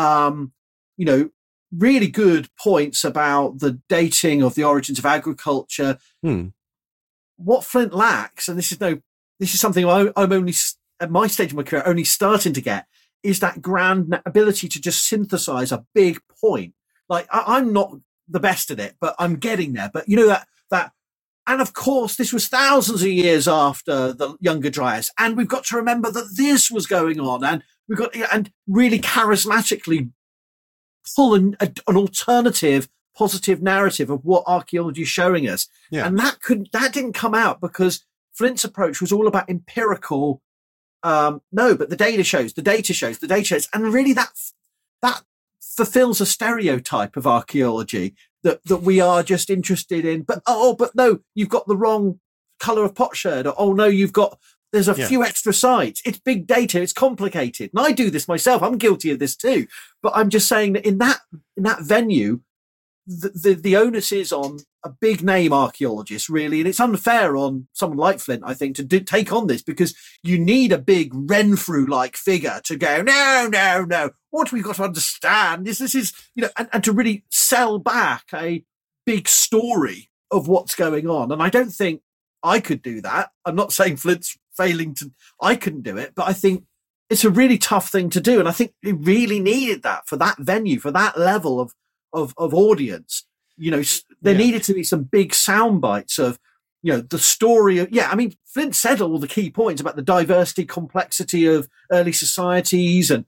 really good points about the dating of the origins of agriculture, what Flint lacks, and this is something I'm only at my stage of my career only starting to get, is that grand ability to just synthesize a big point. Like I'm not the best at it, but I'm getting there. But that, and of course, this was thousands of years after the Younger Dryas, and we've got to remember that this was going on, and we've got and really charismatically pull an alternative, positive narrative of what archaeology is showing us. Yeah. And that didn't come out because Flint's approach was all about empirical. No, but the data shows, and really that fulfills a stereotype of archaeology that we are just interested in. But no, you've got the wrong color of potsherd. Or, oh no, there's a few extra sites. It's big data. It's complicated. And I do this myself. I'm guilty of this too. But I'm just saying that in that venue, the onus is on a big name archaeologist, really. And it's unfair on someone like Flint, I think, to take on this, because you need a big Renfrew-like figure to go, no. What we've got to understand is this is, and to really sell back a big story of what's going on. And I don't think I could do that. I'm not saying Flint's I couldn't do it, but I think it's a really tough thing to do. And I think it really needed that for that venue, for that level of audience. There needed to be some big sound bites of, the story of, Flint said all the key points about the diversity, complexity of early societies and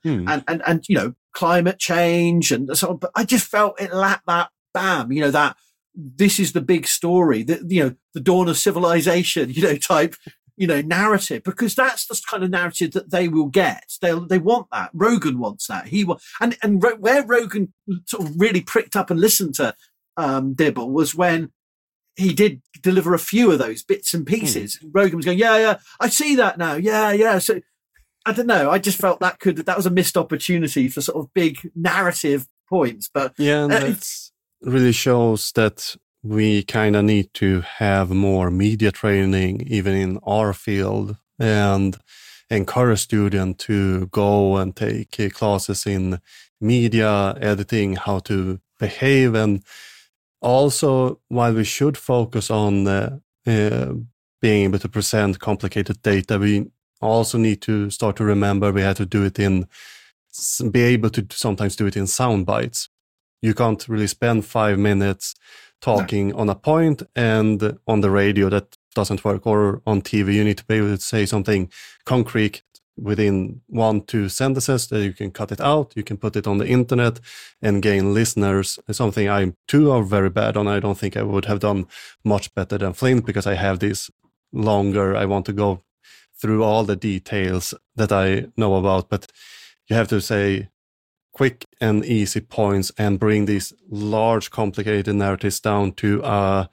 climate change and so on. But I just felt it lacked that bam, that this is the big story, the dawn of civilization, type, narrative, because that's the kind of narrative that they will get. They want that. Rogan wants that. And where Rogan sort of really pricked up and listened to Dibble was when he did deliver a few of those bits and pieces. Rogan was going, yeah, I see that now. Yeah. So I don't know. I just felt that was a missed opportunity for sort of big narrative points. But that really shows that we kind of need to have more media training, even in our field, and encourage students to go and take classes in media editing, how to behave. And also, while we should focus on being able to present complicated data, we also need to start to remember we have to be able to sometimes do it in sound bites. You can't really spend 5 minutes talking on a point, and on the radio that doesn't work, or on TV you need to be able to say something concrete within 1-2 sentences that you can cut it out, you can put it on the internet and gain listeners. It's something I too are very bad on. I don't think I would have done much better than Flint, because I have this longer, I want to go through all the details that I know about, but you have to say quick and easy points and bring these large, complicated narratives down to a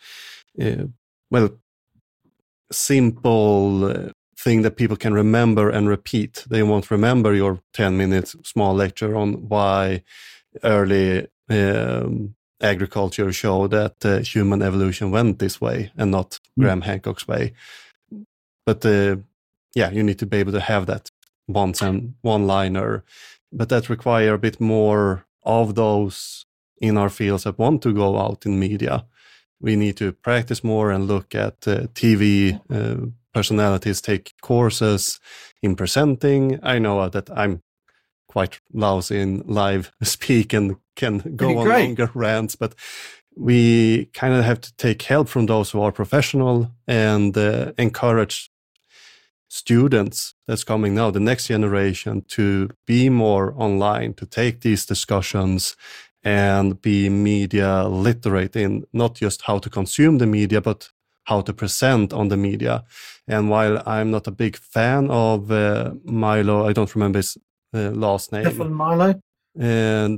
simple thing that people can remember and repeat. They won't remember your 10-minute small lecture on why early agriculture showed that human evolution went this way and not Graham Hancock's way. But you need to be able to have that one-liner. But that require a bit more of those in our fields that want to go out in media. We need to practice more and look at TV personalities, take courses in presenting. I know that I'm quite lousy in live speak and can go on longer rants, but we kind of have to take help from those who are professional and encourage students that's coming now, the next generation, to be more online, to take these discussions and be media literate in not just how to consume the media, but how to present on the media. And while I'm not a big fan of Milo, I don't remember his last name. Stefan Milo? And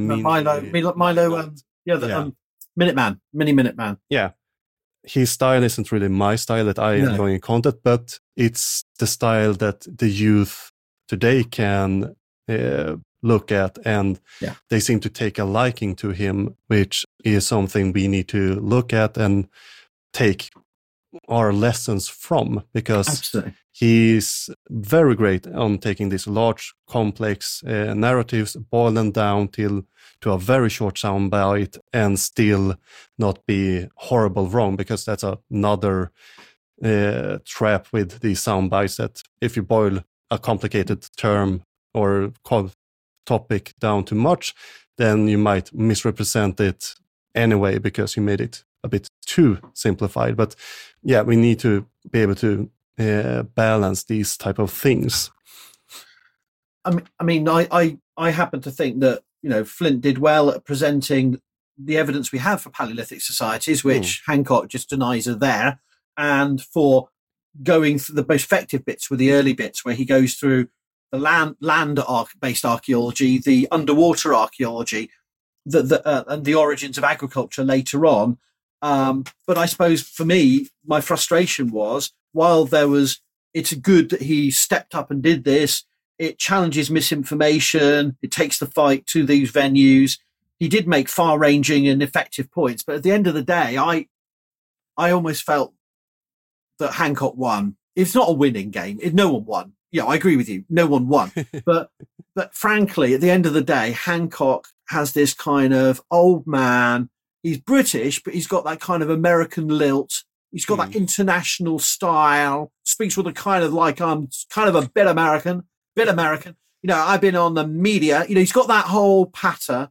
Mini Minuteman. Yeah. His style isn't really my style that I enjoy in content, but it's the style that the youth today can look at, and they seem to take a liking to him, which is something we need to look at and take our lessons from, because he's very great on taking these large, complex narratives, boil them down to a very short sound bite, and still not be horrible wrong, because that's another trap with these sound bites, that if you boil a complicated term or topic down too much, then you might misrepresent it anyway because you made it a bit too simplified. But we need to be able to balance these type of things. I happen to think that Flint did well at presenting the evidence we have for Paleolithic societies, which Hancock just denies are there, and for going through the most effective bits were the early bits where he goes through the land-based archaeology, the underwater archaeology, and the origins of agriculture later on. But I suppose for me, my frustration was, while it's good that he stepped up and did this, it challenges misinformation, it takes the fight to these venues. He did make far-ranging and effective points, but at the end of the day, I almost felt that Hancock won. It's not a winning game. No one won. Yeah, I agree with you. No one won. but frankly, at the end of the day, Hancock has this kind of old man. He's British, but he's got that kind of American lilt. He's got that international style. Speaks with a kind of like, I'm kind of a bit American. You know, I've been on the media. You know, he's got that whole patter.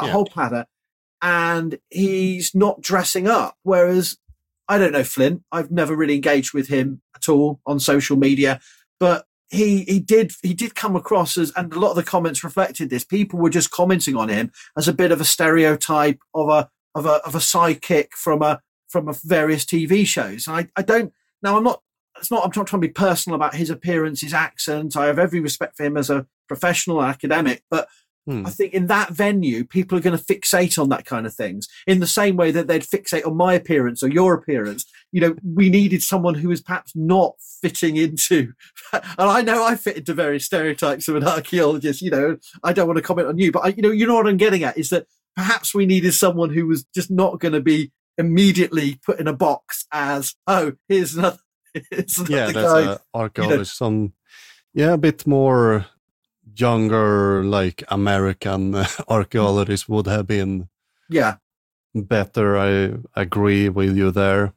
And he's not dressing up. Whereas, I don't know Flint. I've never really engaged with him at all on social media, but he did come across as, and a lot of the comments reflected this. People were just commenting on him as a bit of a stereotype of a sidekick from various TV shows. And I don't. Now, I'm not trying to be personal about his appearance, his accent. I have every respect for him as a professional academic, but I think in that venue, people are going to fixate on that kind of things in the same way that they'd fixate on my appearance or your appearance. You know, we needed someone who was perhaps not fitting into, and I know I fit into various stereotypes of an archaeologist. You know, I don't want to comment on you, but you know what I'm getting at is that perhaps we needed someone who was just not going to be immediately put in a box as, oh, here's another. Yeah, that's an archaeologist. A bit more younger, like American archaeologists would have been better. I agree with you there.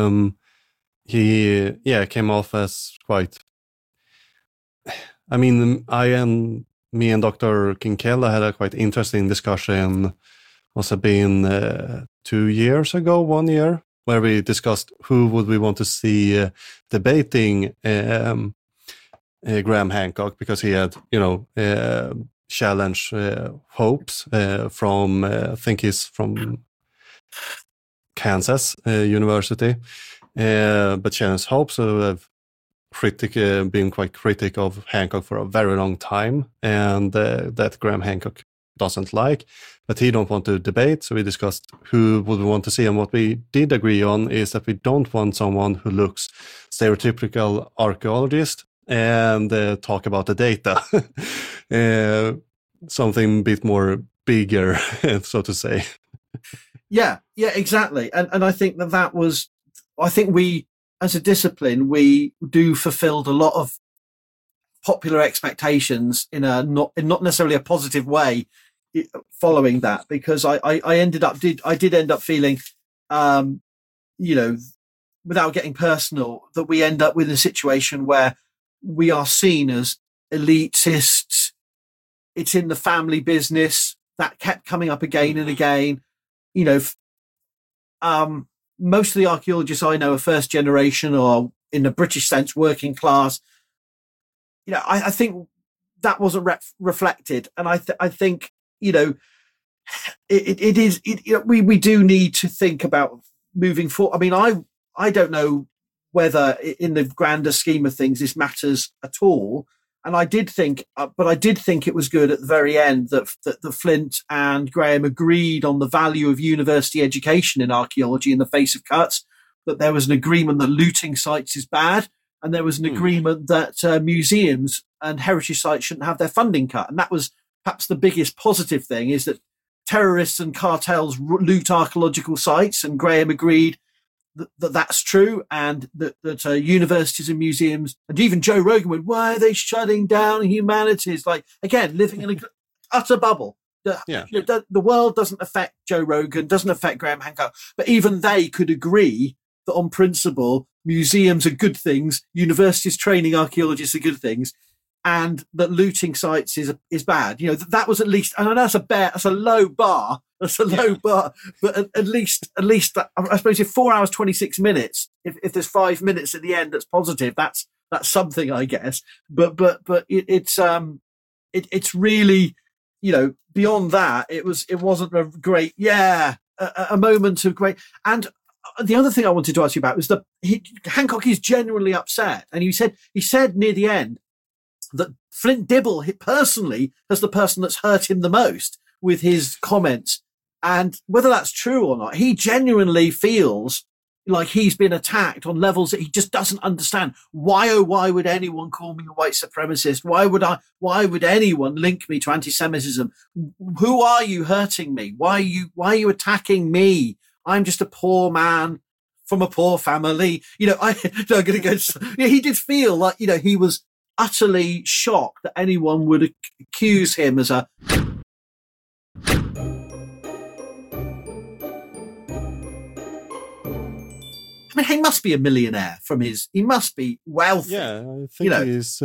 He came off as quite. I mean, me and Dr. Kinkella had a quite interesting discussion. Must have been 2 years ago, 1 year, where we discussed who would we want to see debating Graham Hancock, because he had, challenged Hopes from, I think he's from Kansas University, but challenged Hopes, who have been quite critic of Hancock for a very long time, and that Graham Hancock doesn't like, but he don't want to debate. So we discussed who would we want to see, and what we did agree on is that we don't want someone who looks stereotypical archaeologist and talk about the data. Something a bit more bigger, so to say. Yeah, exactly. And I think that was, I think we, as a discipline, we do fulfilled a lot of popular expectations in not necessarily a positive way following that, because I did end up feeling, without getting personal, that we end up with a situation where we are seen as elitists. It's in the family business. That kept coming up again and again. Most of the archaeologists I know are first generation, or in the British sense, working class. I think that wasn't reflected. And I think, we do need to think about moving forward. I mean, I don't know whether in the grander scheme of things, this matters at all. And I did think it was good at the very end that Flint and Graham agreed on the value of university education in archaeology in the face of cuts, that there was an agreement that looting sites is bad, and there was an agreement that museums and heritage sites shouldn't have their funding cut. And that was perhaps the biggest positive thing, is that terrorists and cartels loot archaeological sites, and Graham agreed that that's true, and that universities and museums, and even Joe Rogan went, why are they shutting down humanities? Like, again, living in an utter bubble. The world doesn't affect Joe Rogan, doesn't affect Graham Hancock, but even they could agree that on principle, museums are good things, universities training archaeologists are good things, and that looting sites is bad. That was at least, and that's a low bar. That's a low bar, but at least, I suppose, if 4 hours 26 minutes, if there's 5 minutes at the end that's positive, that's something, I guess. But it's really, beyond that, it wasn't a great, a moment of great. And the other thing I wanted to ask you about was that Hancock is genuinely upset. And he said near the end that Flint Dibble personally is the person that's hurt him the most with his comments. And whether that's true or not, he genuinely feels like he's been attacked on levels that he just doesn't understand. Why would anyone call me a white supremacist? Why would anyone link me to anti-Semitism? Who are you hurting me? Why are you attacking me? I'm just a poor man from a poor family. You know, he did feel like, you know, he was utterly shocked that anyone would accuse him as a... I mean, he must be a millionaire he must be wealthy. Yeah, I think he's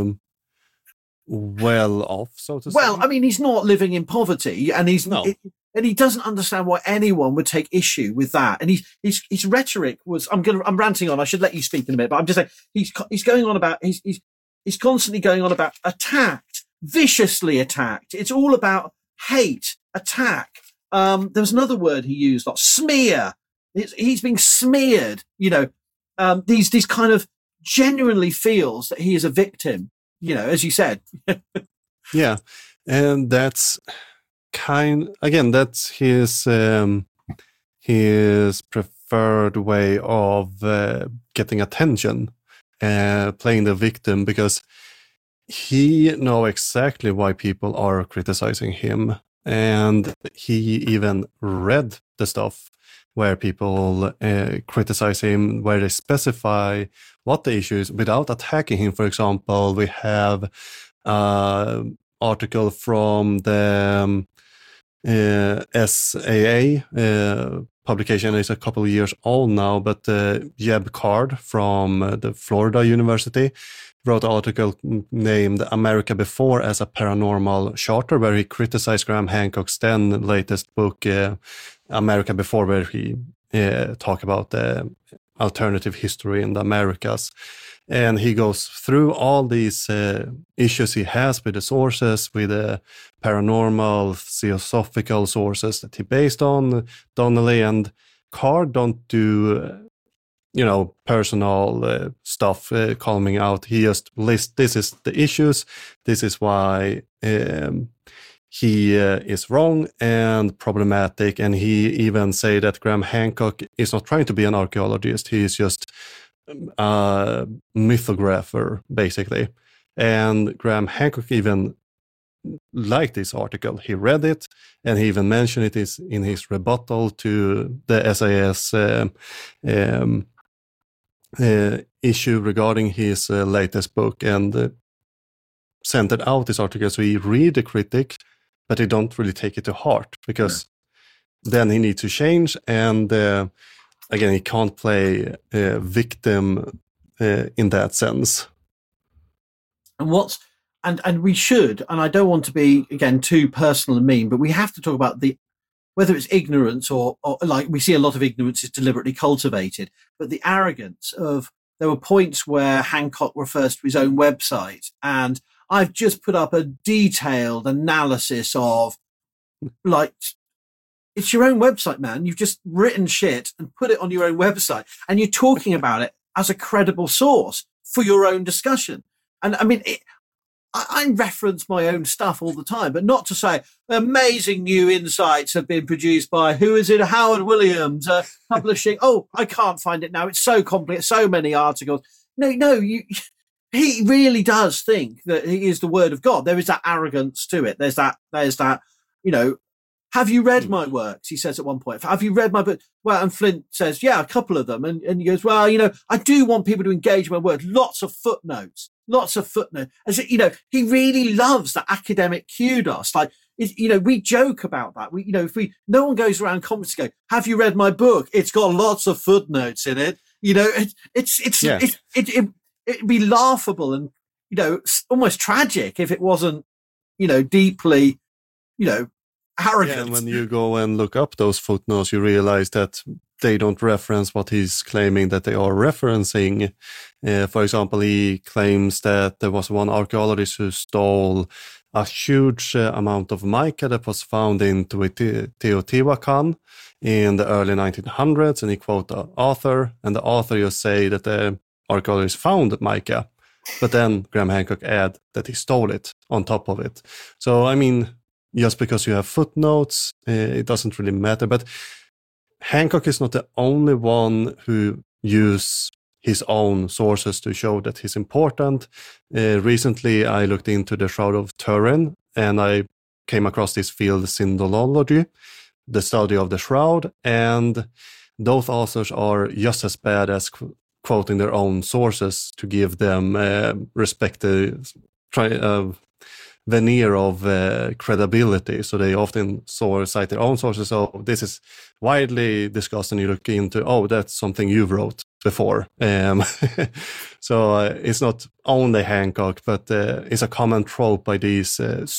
well off, so to say. Well, I mean, he's not living in poverty, and and he doesn't understand why anyone would take issue with that. And his rhetoric was, I'm ranting on, I should let you speak in a minute, but I'm just saying, he's going on about, he's constantly going on about attacked, viciously attacked. It's all about hate, attack. There was another word he used, like smear. He's being smeared, you know, these kind of genuinely feels that he is a victim, you know, as you said. Yeah. And that's that's his preferred way of getting attention, playing the victim, because he knows exactly why people are criticizing him. And he even read the stuff where people criticize him, where they specify what the issue is without attacking him. For example, we have an article from the SAA publication. It's a couple of years old now, but Jeb Card from the Florida University wrote an article named America Before as a Paranormal Charter, where he criticized Graham Hancock's then latest book, America Before, where he talk about the alternative history in the Americas. And he goes through all these issues he has with the sources, with the paranormal, theosophical sources that he based on. Donnelly and Card don't do, you know, personal stuff, calming out. He just lists, this is the issues, this is why he is wrong and problematic. And he even say that Graham Hancock is not trying to be an archaeologist. He is just a mythographer, basically. And Graham Hancock even liked this article. He read it, and he even mentioned it in his rebuttal to the SAS issue regarding his latest book, and sent it out, this article. So he read the critic, but he don't really take it to heart, because then he needs to change. And again, he can't play victim in that sense. And we should, and I don't want to be, again, too personal and mean, but we have to talk about whether it's ignorance or like we see a lot of ignorance is deliberately cultivated, but the arrogance of, there were points where Hancock refers to his own website, and I've just put up a detailed analysis of, like, it's your own website, man. You've just written shit and put it on your own website, and you're talking about it as a credible source for your own discussion. And I mean, I reference my own stuff all the time, but not to say amazing new insights have been produced by, who is it? Howard Williams, publishing. Oh, I can't find it now. It's so complex, so many articles. No, he really does think that he is the word of God. There is that arrogance to it. There's that, you know, have you read my works? He says at one point, have you read my book? Well, and Flint says, yeah, a couple of them. And he goes, well, you know, I do want people to engage my work. Lots of footnotes. As it, you know, he really loves the academic kudos. Like, you know, we joke about that. We, you know, no one goes around comments and go, have you read my book? It's got lots of footnotes in it. You know, it'd be laughable and, you know, almost tragic if it wasn't, you know, deeply, you know, arrogant. Yeah, and when you go and look up those footnotes, you realize that they don't reference what he's claiming that they are referencing. For example, he claims that there was one archaeologist who stole a huge amount of mica that was found in Teotihuacan, in the early 1900s, and he quote the author, and the author just say that the archaeologists found Micah, but then Graham Hancock add that he stole it on top of it. So, I mean, just because you have footnotes, it doesn't really matter. But Hancock is not the only one who use his own sources to show that he's important. Recently, I looked into the Shroud of Turin, and I came across this field, Syndology, the study of the Shroud, and those authors are just as bad as quoting their own sources to give them respective veneer of credibility. So they often cite their own sources. So this is widely discussed, and you look into, oh, that's something you wrote before. So it's not only Hancock, but it's a common trope by these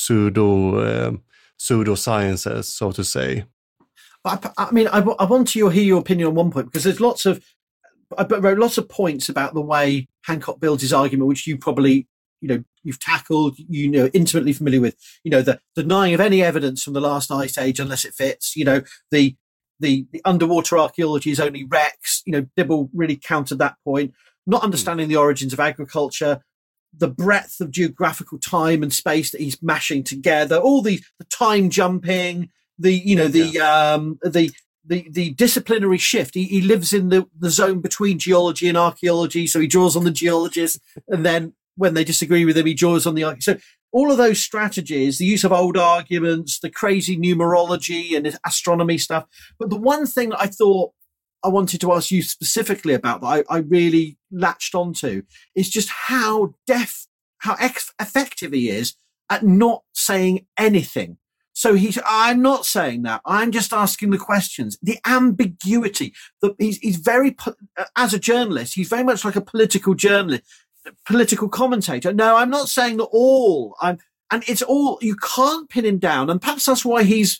pseudo-sciences, so to say. I mean, I want to hear your opinion on one point, because there's I wrote lots of points about the way Hancock builds his argument, which you probably, you've tackled, intimately familiar with, the denying of any evidence from the last ice age unless it fits, the underwater archaeology is only wrecks, Dibble really countered that point, not understanding the origins of agriculture, the breadth of geographical time and space that he's mashing together, all the time jumping, the disciplinary shift. He lives in the zone between geology and archaeology, so he draws on the geologists, and then when they disagree with him, he draws on the archaeologists. So all of those strategies, the use of old arguments, the crazy numerology and astronomy stuff. But the one thing that I thought I wanted to ask you specifically about that I really latched onto is just how effective he is at not saying anything. So I'm not saying that. I'm just asking the questions. The ambiguity. He's very, as a journalist, he's very much like a political journalist, political commentator. No, I'm not saying that all. And it's all, you can't pin him down. And perhaps that's why he's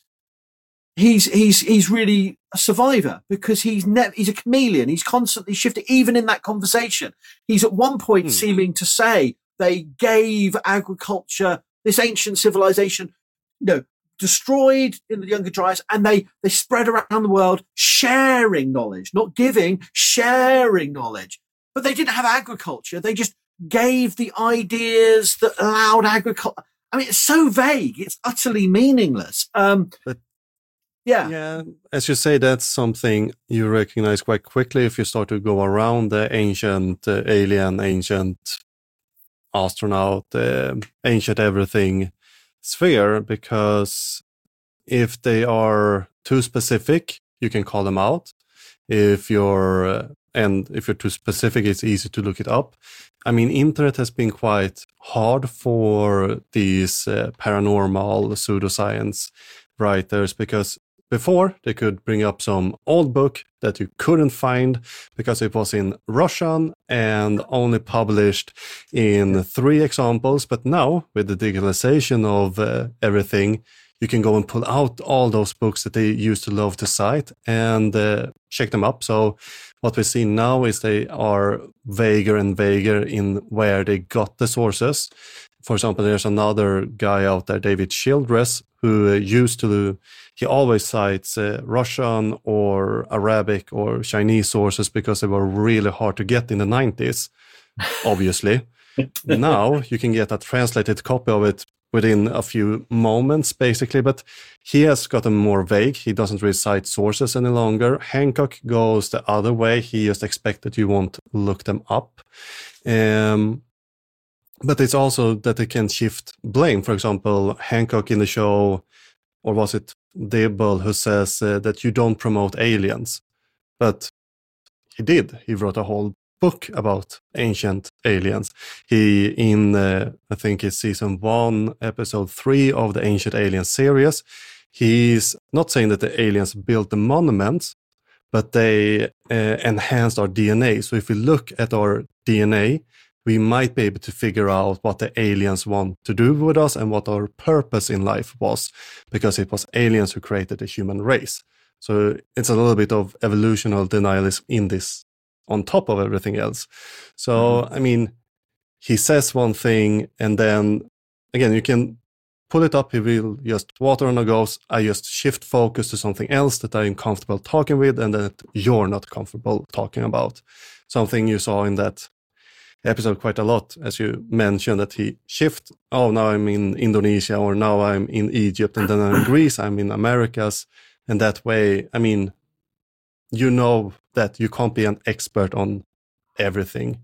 really a survivor, because he's a chameleon. He's constantly shifting, even in that conversation. He's at one point seeming to say they gave agriculture, this ancient civilization, destroyed in the Younger Dryas, and they spread around the world, sharing knowledge, not giving, sharing knowledge. But they didn't have agriculture. They just gave the ideas that allowed agriculture. I mean, it's so vague. It's utterly meaningless. Yeah, as you say, that's something you recognize quite quickly if you start to go around the ancient alien, ancient astronaut, ancient everything sphere, because if they are too specific, you can call them out. If you're too specific, it's easy to look it up. I mean, internet has been quite hard for these paranormal pseudoscience writers, because before they could bring up some old book that you couldn't find because it was in Russian and only published in 3 examples. But now, with the digitalization of everything, you can go and pull out all those books that they used to love to cite and check them up. So what we see now is they are vaguer and vaguer in where they got the sources. For example, there's another guy out there, David Childress, who he always cites Russian or Arabic or Chinese sources because they were really hard to get in the 90s, obviously. Now you can get a translated copy of it within a few moments, basically, but he has gotten more vague. He doesn't really cite sources any longer. Hancock goes the other way. He just expects that you won't look them up. But it's also that they can shift blame. For example, Hancock in the show, or was it Dibble, who says that you don't promote aliens. But he did. He wrote a whole book about ancient aliens. He, I think it's season 1, episode 3 of the Ancient Aliens series, he's not saying that the aliens built the monuments, but they enhanced our DNA. So if we look at our DNA, we might be able to figure out what the aliens want to do with us and what our purpose in life was, because it was aliens who created the human race. So it's a little bit of evolutional denialism in this, on top of everything else. So, I mean, he says one thing, and then, again, you can pull it up, he will just water on the goes. I just shift focus to something else that I'm comfortable talking with and that you're not comfortable talking about. Something you saw in that episode quite a lot, as you mentioned, that he shift. Oh, now I'm in Indonesia, or now I'm in Egypt, and then I'm in Greece, I'm in Americas. And that way, I mean, you know that you can't be an expert on everything.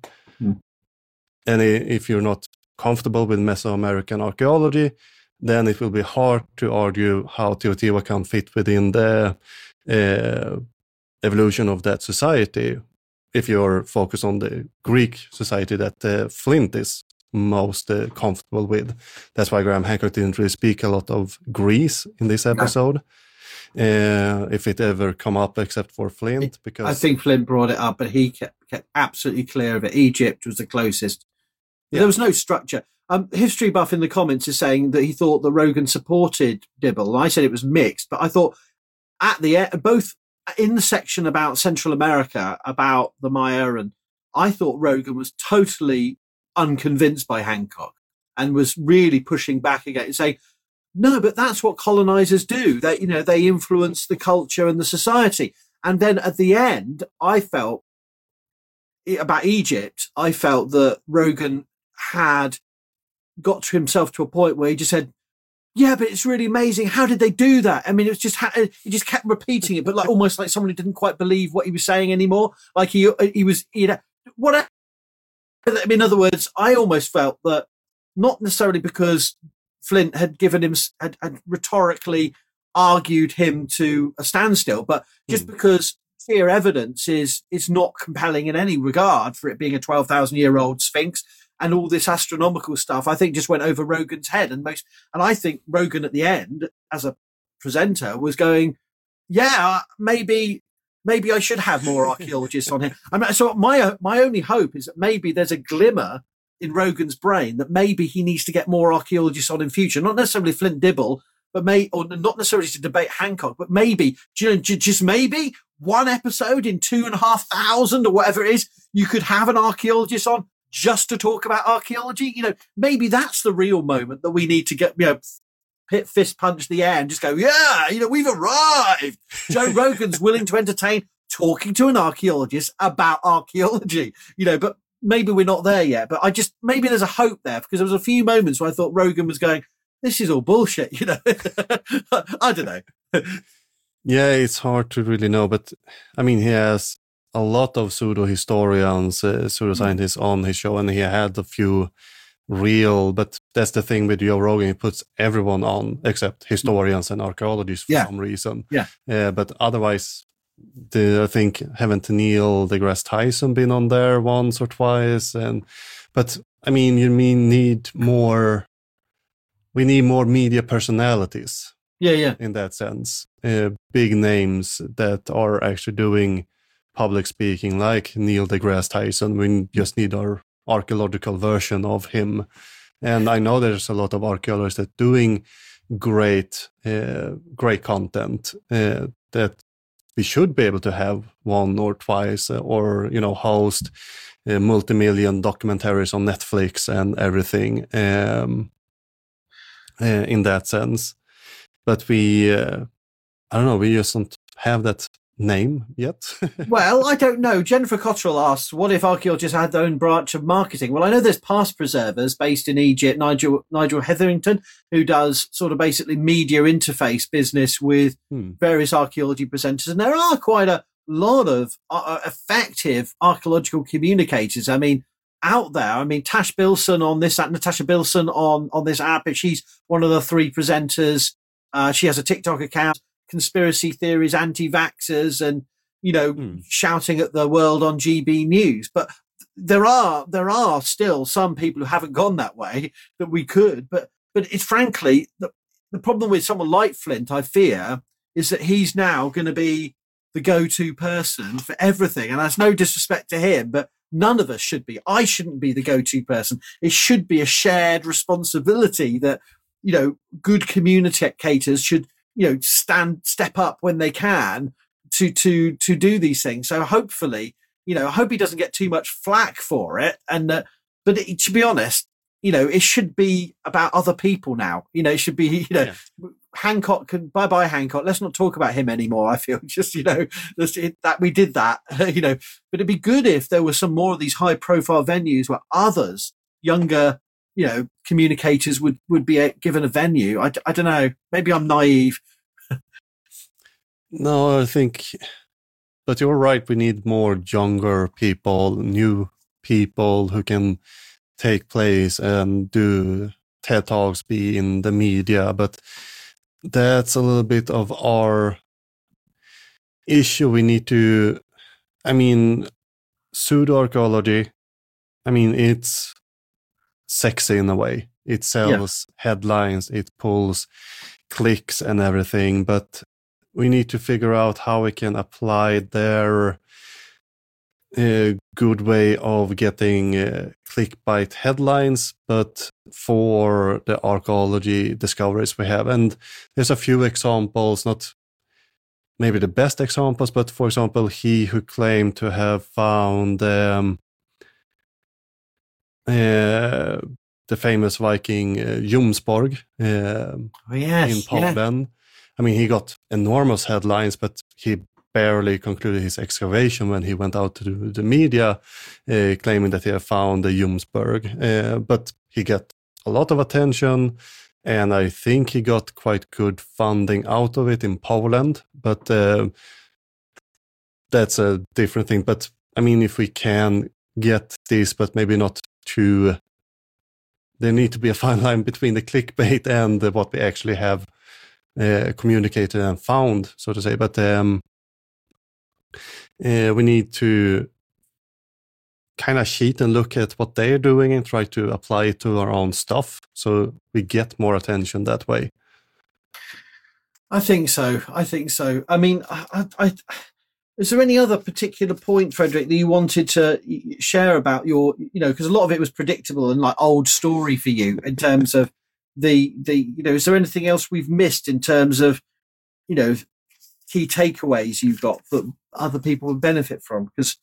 And if you're not comfortable with Mesoamerican archaeology, then it will be hard to argue how Teotihuacan fit within the evolution of that society if you're focused on the Greek society that Flint is most comfortable with. That's why Graham Hancock didn't really speak a lot of Greece in this episode. If it ever come up except for Flint, because I think Flint brought it up, but he kept absolutely clear of it. Egypt was the closest. There was no structure. History Buff in the comments is saying that he thought that Rogan supported Dibble. I said it was mixed, but I thought at the end, both in the section about Central America, about the Maya, and I thought Rogan was totally unconvinced by Hancock and was really pushing back again, saying, no, but that's what colonizers do. They influence the culture and the society. And then at the end, I felt about Egypt, I felt that Rogan had got to himself to a point where he just said, yeah, but it's really amazing. How did they do that? I mean, it was just, he just kept repeating it, but like almost like someone who didn't quite believe what he was saying anymore. Like he was, what? I mean, in other words, I almost felt that not necessarily because Flint had given him, had rhetorically argued him to a standstill, but just because clear evidence is not compelling in any regard for it being a 12,000-year-old Sphinx. And all this astronomical stuff, I think, just went over Rogan's head. And I think Rogan at the end, as a presenter, was going, yeah, maybe I should have more archaeologists on here. I mean, so my only hope is that maybe there's a glimmer in Rogan's brain that maybe he needs to get more archaeologists on in future, not necessarily Flint Dibble, but or not necessarily to debate Hancock, but maybe, just maybe one episode in 2,500 or whatever it is, you could have an archaeologist on just to talk about archaeology. Maybe that's the real moment that we need to get, fist punch the air and just go, yeah, we've arrived. Joe Rogan's willing to entertain talking to an archaeologist about archaeology, but maybe we're not there yet. But maybe there's a hope there, because there was a few moments where I thought Rogan was going, this is all bullshit, I don't know. Yeah, it's hard to really know, but I mean, he has a lot of pseudo-historians, pseudo-scientists on his show, and he had a few real, but that's the thing with Joe Rogan, he puts everyone on except historians and archaeologists for some reason. But otherwise, I think, haven't Neil deGrasse Tyson been on there once or twice? But I mean, we need more media personalities. In that sense, big names that are actually doing public speaking, like Neil deGrasse Tyson. We just need our archaeological version of him. And I know there's a lot of archaeologists that doing great content that we should be able to have one or twice, or host multi-million documentaries on Netflix and everything. In that sense, but we I don't know, we just don't have that name yet. Well, I don't know. Jennifer Cottrell asks, what if archaeologists had their own branch of marketing? Well, I know there's past preservers based in Egypt, Nigel Hetherington, who does sort of basically media interface business with various archaeology presenters. And there are quite a lot of effective archaeological communicators. I mean, out there. I mean, Tash Bilson on this app, Natasha Bilson on this app. She's one of the 3 presenters. She has a TikTok account, conspiracy theories, anti-vaxxers, and, shouting at the world on GB News. But there are still some people who haven't gone that way that we could. But it's frankly, the problem with someone like Flint, I fear, is that he's now going to be the go-to person for everything. And that's no disrespect to him, but none of us should be. I shouldn't be the go-to person. It should be a shared responsibility that, good communicators should, step up when they can to do these things. So hopefully, I hope he doesn't get too much flack for it. And, to be honest, it should be about other people now. It should be, Hancock can bye Hancock. Let's not talk about him anymore. I feel just, that we did that, but it'd be good if there were some more of these high profile venues where others, younger, communicators would be given a venue. I don't know. Maybe I'm naive. No, I think, but you're right. We need more younger people, new people who can take place and do TED Talks, be in the media. But that's a little bit of our issue. We need to, pseudo-archaeology, it's sexy in a way. It sells headlines, it pulls clicks and everything, but we need to figure out how we can apply their good way of getting clickbait headlines, but for the archaeology discoveries we have. And there's a few examples, not maybe the best examples, but for example, he who claimed to have found the famous Viking Jomsborg in Poland. He got enormous headlines, but he barely concluded his excavation when he went out to the media, claiming that he had found the Jomsborg. But he got a lot of attention, and I think he got quite good funding out of it in Poland. But that's a different thing. But if we can get this, but maybe not too, there need to be a fine line between the clickbait and what we actually have communicated and found, so to say. But we need to kind of cheat and look at what they're doing and try to apply it to our own stuff, so we get more attention that way. I think so. Is there any other particular point, Fredrik, that you wanted to share about your, because a lot of it was predictable and like old story for you in terms of is there anything else we've missed in terms of, key takeaways you've got that other people would benefit from? Because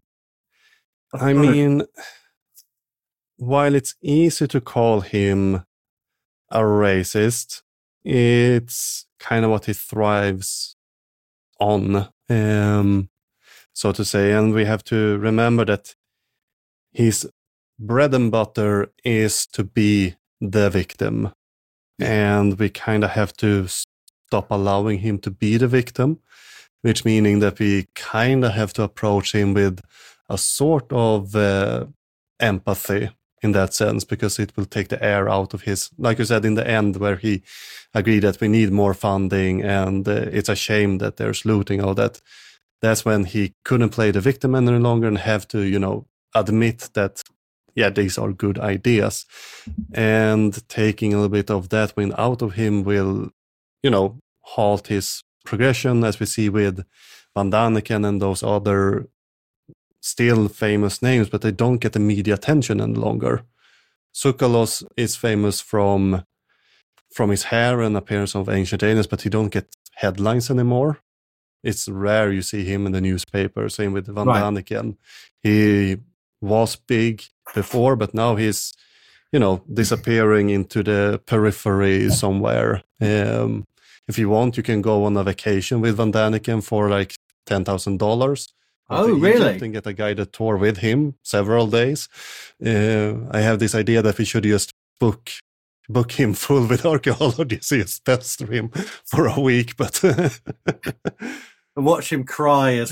while it's easy to call him a racist, it's kind of what he thrives on, so to say. And we have to remember that his bread and butter is to be the victim, and we kind of have to stop allowing him to be the victim, which meaning that we kind of have to approach him with a sort of empathy in that sense, because it will take the air out of his, like you said in the end, where he agreed that we need more funding and it's a shame that there's looting, all that. That's when he couldn't play the victim any longer and have to, admit that, these are good ideas. And taking a little bit of that wind out of him will, halt his progression, as we see with Van Daniken and those other still famous names, but they don't get the media attention any longer. Tsoukalos is famous from his hair and appearance of ancient aliens, but he don't get headlines anymore. It's rare you see him in the newspaper. Same with Van Daniken. He was big before, but now he's, disappearing into the periphery somewhere. If you want, you can go on a vacation with Van Daniken for like $10,000. Oh, really? And get a guided tour with him several days. I have this idea that we should just book him full with archaeology, so just pester him for a week, but and watch him cry.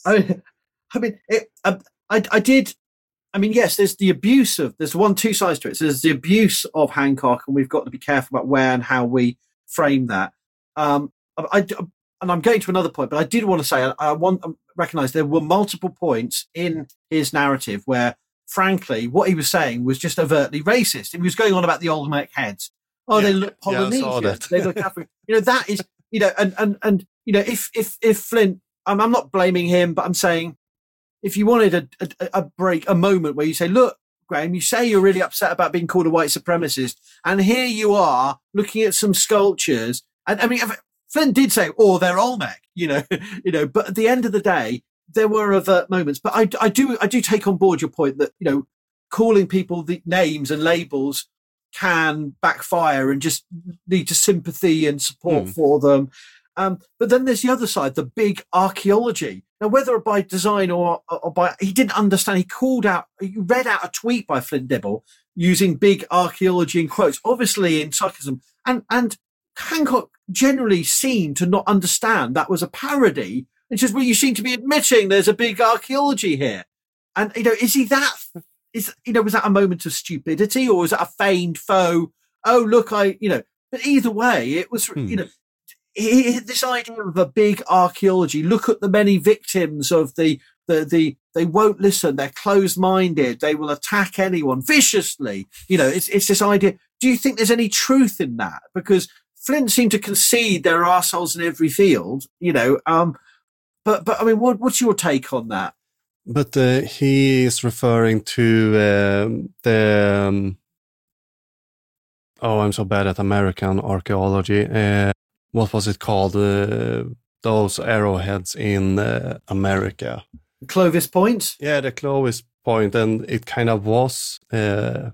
Yes, there's the abuse of. There's two sides to it. So there's the abuse of Hancock, and we've got to be careful about where and how we frame that. And I'm going to another point, but I did want to say I recognise there were multiple points in his narrative where, frankly, what he was saying was just overtly racist. He was going on about the Olmec heads. They look Polynesian. They look African. That is, if Flint, I'm not blaming him, but I'm saying, if you wanted a break, a moment where you say, look, Graham, you say you're really upset about being called a white supremacist, and here you are looking at some sculptures. And Flint did say, they're Olmec, but at the end of the day, there were other moments. But I do take on board your point that, calling people the names and labels can backfire and just lead to sympathy and support for them. But then there's the other side, the big archaeology. Now, whether by design or by, he didn't understand. He read out a tweet by Flint Dibble using big archaeology in quotes, obviously in sarcasm. And Hancock generally seemed to not understand that was a parody. And says, well, you seem to be admitting there's a big archaeology here. And, was that a moment of stupidity, or was that a feigned faux? Oh, look, but either way, it was, this idea of a big archaeology. Look at the many victims of they won't listen. They're closed-minded. They will attack anyone viciously. It's this idea. Do you think there's any truth in that? Because Flint seemed to concede there are arseholes in every field, but I mean, what's your take on that? But he is referring to I'm so bad at American archaeology. What was it called? Those arrowheads in America. Clovis Point? Yeah, the Clovis Point. And it kind of was, a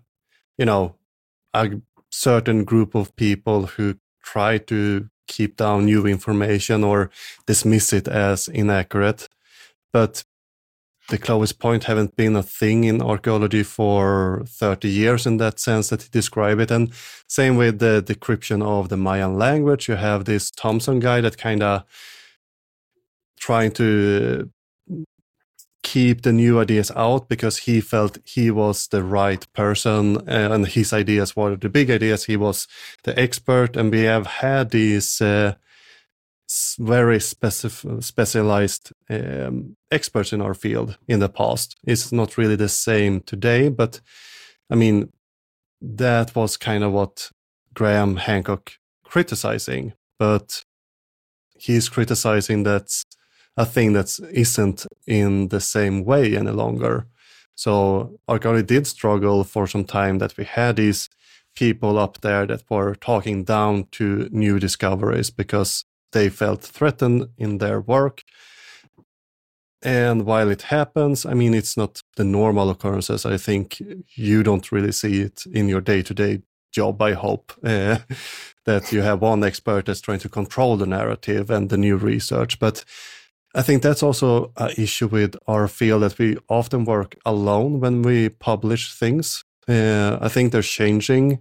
certain group of people who tried to keep down new information or dismiss it as inaccurate. But the Clovis Point haven't been a thing in archaeology for 30 years in that sense that he described it. And same with the decryption of the Mayan language. You have this Thompson guy that kind of trying to keep the new ideas out because he felt he was the right person and his ideas were the big ideas. He was the expert, and we have had these very specialized experts in our field in the past. It's not really the same today, but I mean, that was kind of what Graham Hancock criticizing, but he's criticizing that's a thing that isn't in the same way any longer. So archaeology did struggle for some time that we had these people up there that were talking down to new discoveries because they felt threatened in their work. And while it happens, I mean, it's not the normal occurrences. I think you don't really see it in your day-to-day job, I hope, that you have one expert that's trying to control the narrative and the new research. But I think that's also an issue with our field, that we often work alone when we publish things. I think they're changing,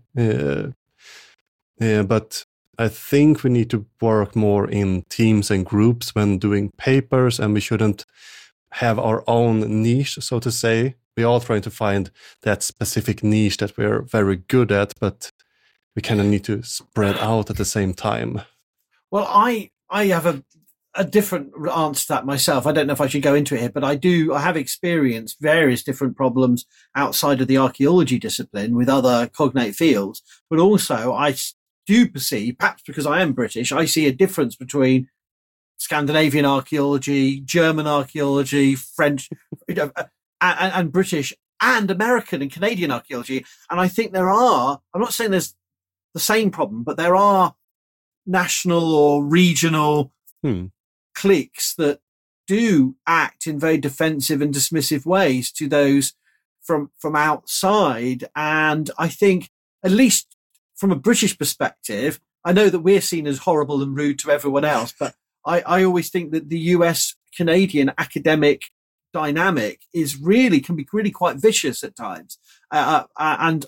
but I think we need to work more in teams and groups when doing papers, and we shouldn't have our own niche, so to say. We're all trying to find that specific niche that we're very good at, but we kind of need to spread out at the same time. Well, I have a different answer to that myself. I don't know if I should go into it here, but I have experienced various different problems outside of the archaeology discipline with other cognate fields, but also I do perceive, perhaps because I am British, I see a difference between Scandinavian archaeology, German archaeology, French, and British and American and Canadian archaeology. And I think I'm not saying there's the same problem, but there are national or regional cliques that do act in very defensive and dismissive ways to those from outside. And I think, at least from a British perspective, I know that we're seen as horrible and rude to everyone else, but I always think that the US-Canadian academic dynamic can be really quite vicious at times. And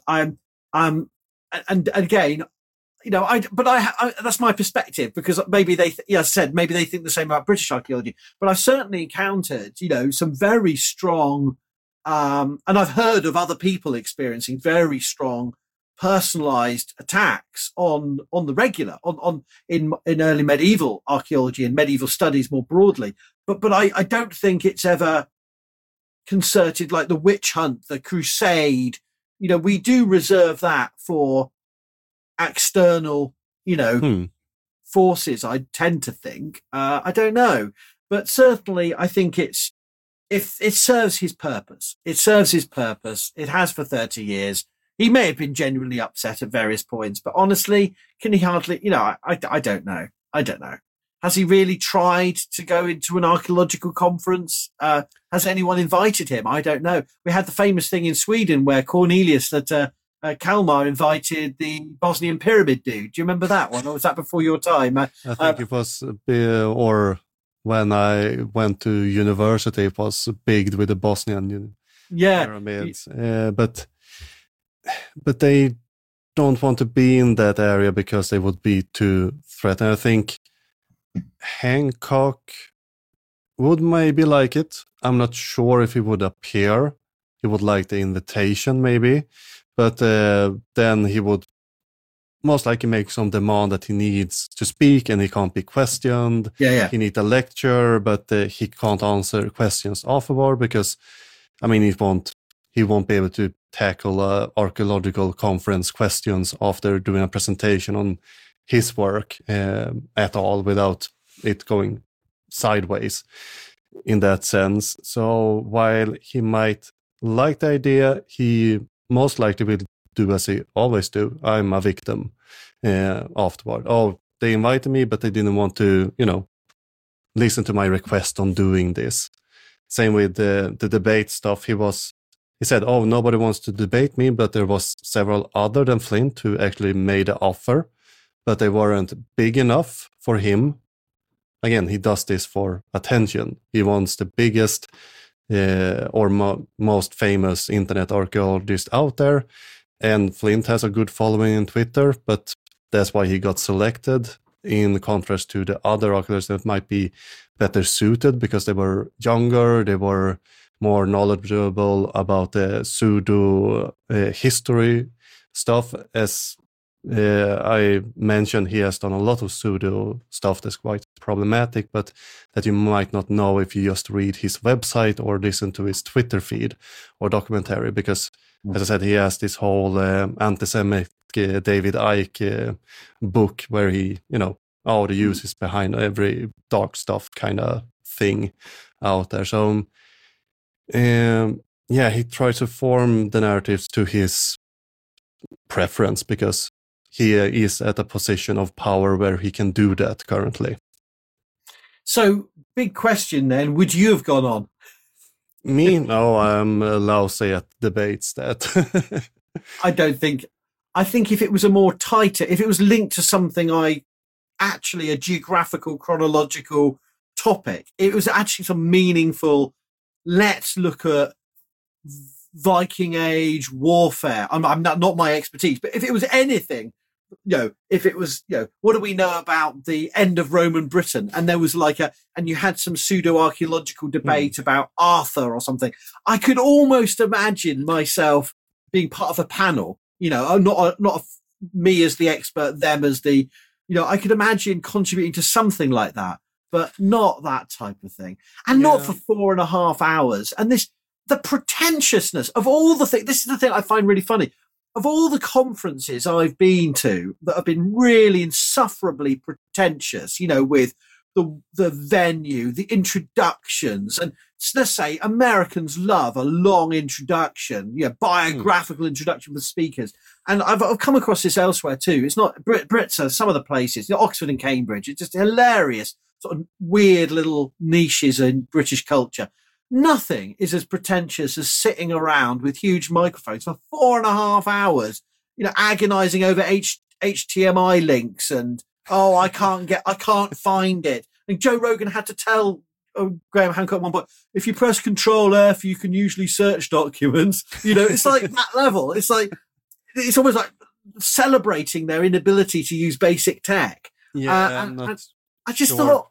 again, that's my perspective, because maybe maybe they think the same about British archaeology, but I've certainly encountered, some very strong, and I've heard of other people experiencing very strong personalized attacks on the regular in early medieval archaeology and medieval studies more broadly. But I don't think it's ever concerted like the witch hunt, the crusade. We do reserve that for external, forces, I tend to think. I don't know. But certainly I think if it serves his purpose. It serves his purpose. It has for 30 years. He may have been genuinely upset at various points, but honestly, can he hardly, I don't know. I don't know. Has he really tried to go into an archaeological conference? Has anyone invited him? I don't know. We had the famous thing in Sweden where Cornelius that Kalmar invited the Bosnian pyramid dude. Do you remember that one? Or was that before your time? I think it was, or when I went to university, it was big with the Bosnian pyramids. But they don't want to be in that area because they would be too threatened. I think Hancock would maybe like it. I'm not sure if he would appear. He would like the invitation maybe, but then he would most likely make some demand that he needs to speak and he can't be questioned. Yeah. He needs a lecture, but he can't answer questions afterward because, I mean, he won't be able to tackle archaeological conference questions after doing a presentation on his work at all without it going sideways in that sense. So while he might like the idea, he most likely will do as he always do. I'm a victim afterward. Oh, they invited me, but they didn't want to, listen to my request on doing this. Same with the debate stuff. He said, oh, nobody wants to debate me, but there was several other than Flint who actually made an offer, but they weren't big enough for him. Again, he does this for attention. He wants the biggest most famous internet archaeologist out there. And Flint has a good following on Twitter, but that's why he got selected in contrast to the other archaeologists that might be better suited because they were younger, they were more knowledgeable about the pseudo history stuff. As I mentioned, he has done a lot of pseudo stuff that's quite problematic, but that you might not know if you just read his website or listen to his Twitter feed or documentary, because as I said, he has this whole anti-Semitic David Icke book where he, the use is behind every dark stuff kind of thing out there. So he tries to form the narratives to his preference because he is at a position of power where he can do that currently. So, big question then, would you have gone on? Me? No, I'm lousy at debates that. I think if it was if it was linked to something a geographical, chronological topic, it was actually some meaningful, let's look at Viking Age warfare. I'm not my expertise, but if it was anything, if it was, what do we know about the end of Roman Britain? And there was and you had some pseudo-archaeological debate about Arthur or something. I could almost imagine myself being part of a panel, not me as the expert, them as the, I could imagine contributing to something like that, but not that type of thing. And not for 4.5 hours. And the pretentiousness of all the things, this is the thing I find really funny. Of all the conferences I've been to that have been really insufferably pretentious, with the venue, the introductions, and let's say Americans love a long introduction, biographical introduction for speakers. And I've come across this elsewhere too. It's not Brits are some of the places, Oxford and Cambridge. It's just hilarious, sort of weird little niches in British culture. Nothing is as pretentious as sitting around with huge microphones for 4.5 hours, agonizing over HTML links and, I can't find it. And Joe Rogan had to tell Graham Hancock at one point, if you press Control F, you can usually search documents. It's like that level. It's almost like celebrating their inability to use basic tech. Yeah, I just thought,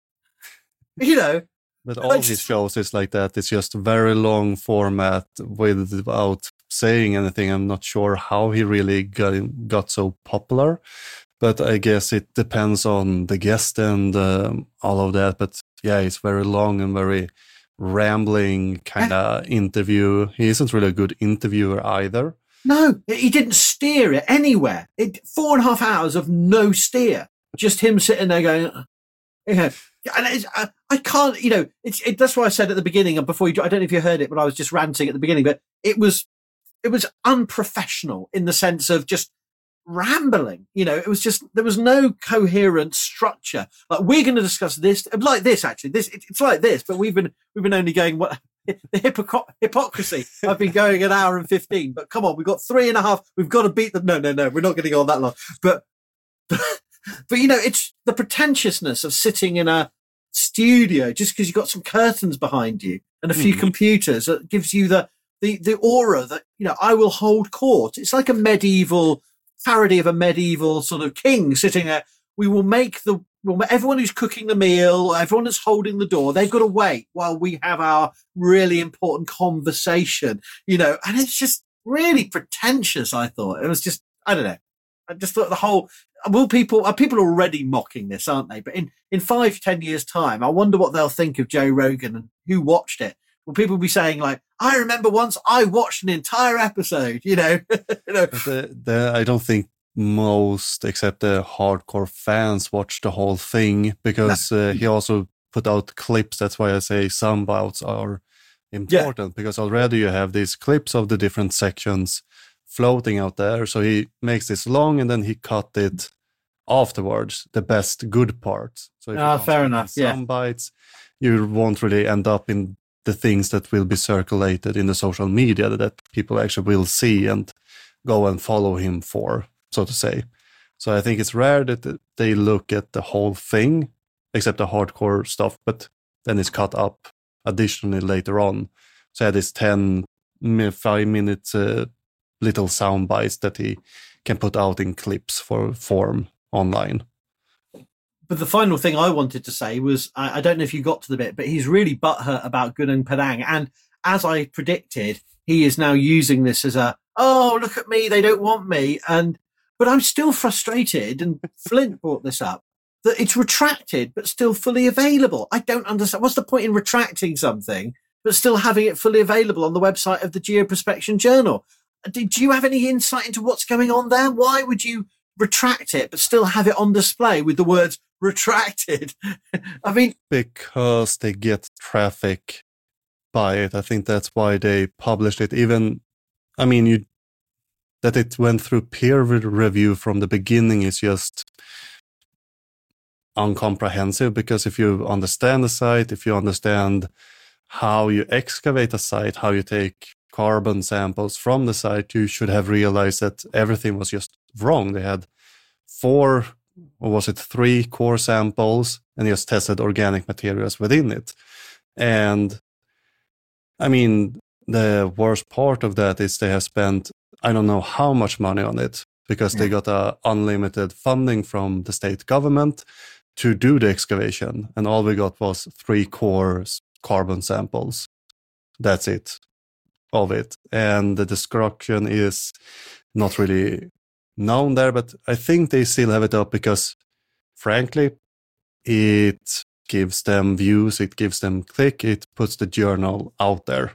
But all his shows is like that. It's just a very long format without saying anything. I'm not sure how he really got so popular, but I guess it depends on the guest and all of that. But yeah, it's very long and very rambling kind of interview. He isn't really a good interviewer either. No, he didn't steer it anywhere. 4.5 hours of no steer. Just him sitting there going, and I can't, that's why I said at the beginning and before I don't know if you heard it, but I was just ranting at the beginning, but it was unprofessional in the sense of just rambling. It was just, there was no coherent structure. Like, we're going to discuss this, like this, actually. It's like this, but we've been only going, what, the hypocrisy. I've been going an hour and 15, but come on, we've got 3.5. We've got to beat them. No, we're not going to go on that long. But it's the pretentiousness of sitting in a studio just because you've got some curtains behind you and a few computers that gives you the aura that, I will hold court. It's like a medieval parody of a medieval sort of king sitting there. We will make everyone who's cooking the meal, everyone that's holding the door, they've got to wait while we have our really important conversation, and it's just really pretentious. I thought it was just, I don't know. I just thought the whole, people are already mocking this, aren't they? But in 5-10 years time, I wonder what they'll think of Joe Rogan and who watched it. Will people be saying like, I remember once I watched an entire episode, I don't think most, except the hardcore fans, watch the whole thing because he also put out clips. That's why I say soundbites are important, because already you have these clips of the different sections floating out there. So he makes this long and then he cut it afterwards, the best good parts. So if fair enough. Soundbites, you won't really end up in the things that will be circulated in the social media that people actually will see and go and follow him for, so to say. So I think it's rare that they look at the whole thing, except the hardcore stuff, but then it's cut up additionally later on. So I had this 5-minute little sound bites that he can put out in clips for form online. But the final thing I wanted to say was, I don't know if you got to the bit, but he's really butthurt about Gunung Padang. And as I predicted, he is now using this as oh, look at me, they don't want me. But I'm still frustrated, and Flint brought this up, that it's retracted, but still fully available. I don't understand. What's the point in retracting something, but still having it fully available on the website of the Geoprospection Journal? Do you have any insight into what's going on there? Why would you retract it, but still have it on display with the words retracted? I mean, because they get traffic by it. I think that's why they published it. That it went through peer review from the beginning is just incomprehensible, because if you understand the site, if you understand how you excavate a site, how you take carbon samples from the site, you should have realized that everything was just wrong. They had 3 core samples and just tested organic materials within it. And I mean, the worst part of that is they have spent, I don't know how much money on it, because they got unlimited funding from the state government to do the excavation. And all we got was 3 core carbon samples. That's it, of it. And the destruction is not really known there, but I think they still have it up because, frankly, it gives them views, it gives them click, it puts the journal out there.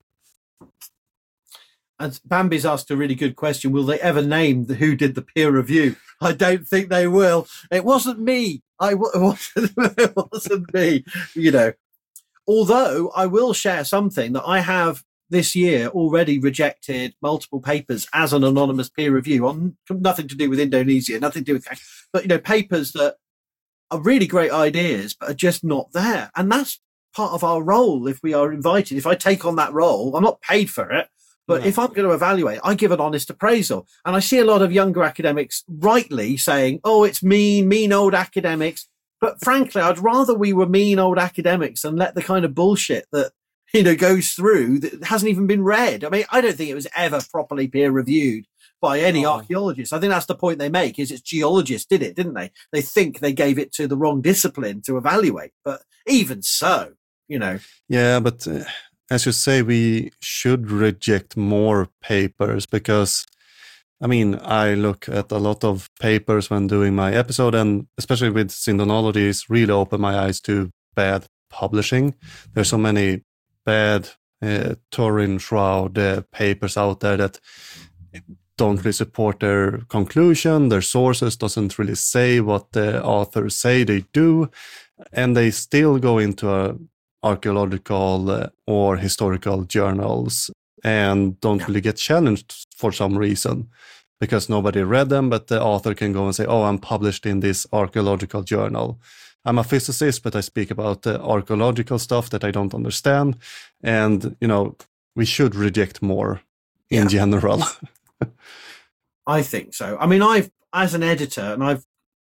And Bambi's asked a really good question. Will they ever name who did the peer review? I don't think they will. It wasn't me. It wasn't me, Although I will share something that I have this year already rejected multiple papers as an anonymous peer review on nothing to do with Indonesia, nothing to do with, but papers that are really great ideas, but are just not there. And that's part of our role. If we are invited, if I take on that role, I'm not paid for it, but if I'm going to evaluate, I give an honest appraisal. And I see a lot of younger academics rightly saying, oh, it's mean old academics. But frankly, I'd rather we were mean old academics and let the kind of bullshit that goes through that hasn't even been read. I mean, I don't think it was ever properly peer reviewed by any archaeologist. I think that's the point they make, is it's geologists did it, didn't they? They think they gave it to the wrong discipline to evaluate. But even so, Yeah, but as you say, we should reject more papers because, I look at a lot of papers when doing my episode, and especially with Syndonology, it's really opened my eyes to bad publishing. There's so many bad Turin Shroud papers out there that don't really support their conclusion. Their sources doesn't really say what the authors say they do, and they still go into archaeological or historical journals and don't really get challenged for some reason. because nobody read them, but the author can go and say, oh, I'm published in this archaeological journal. I'm a physicist, but I speak about the archaeological stuff that I don't understand. And, we should reject more in general. I think so. I mean, as an editor, and I've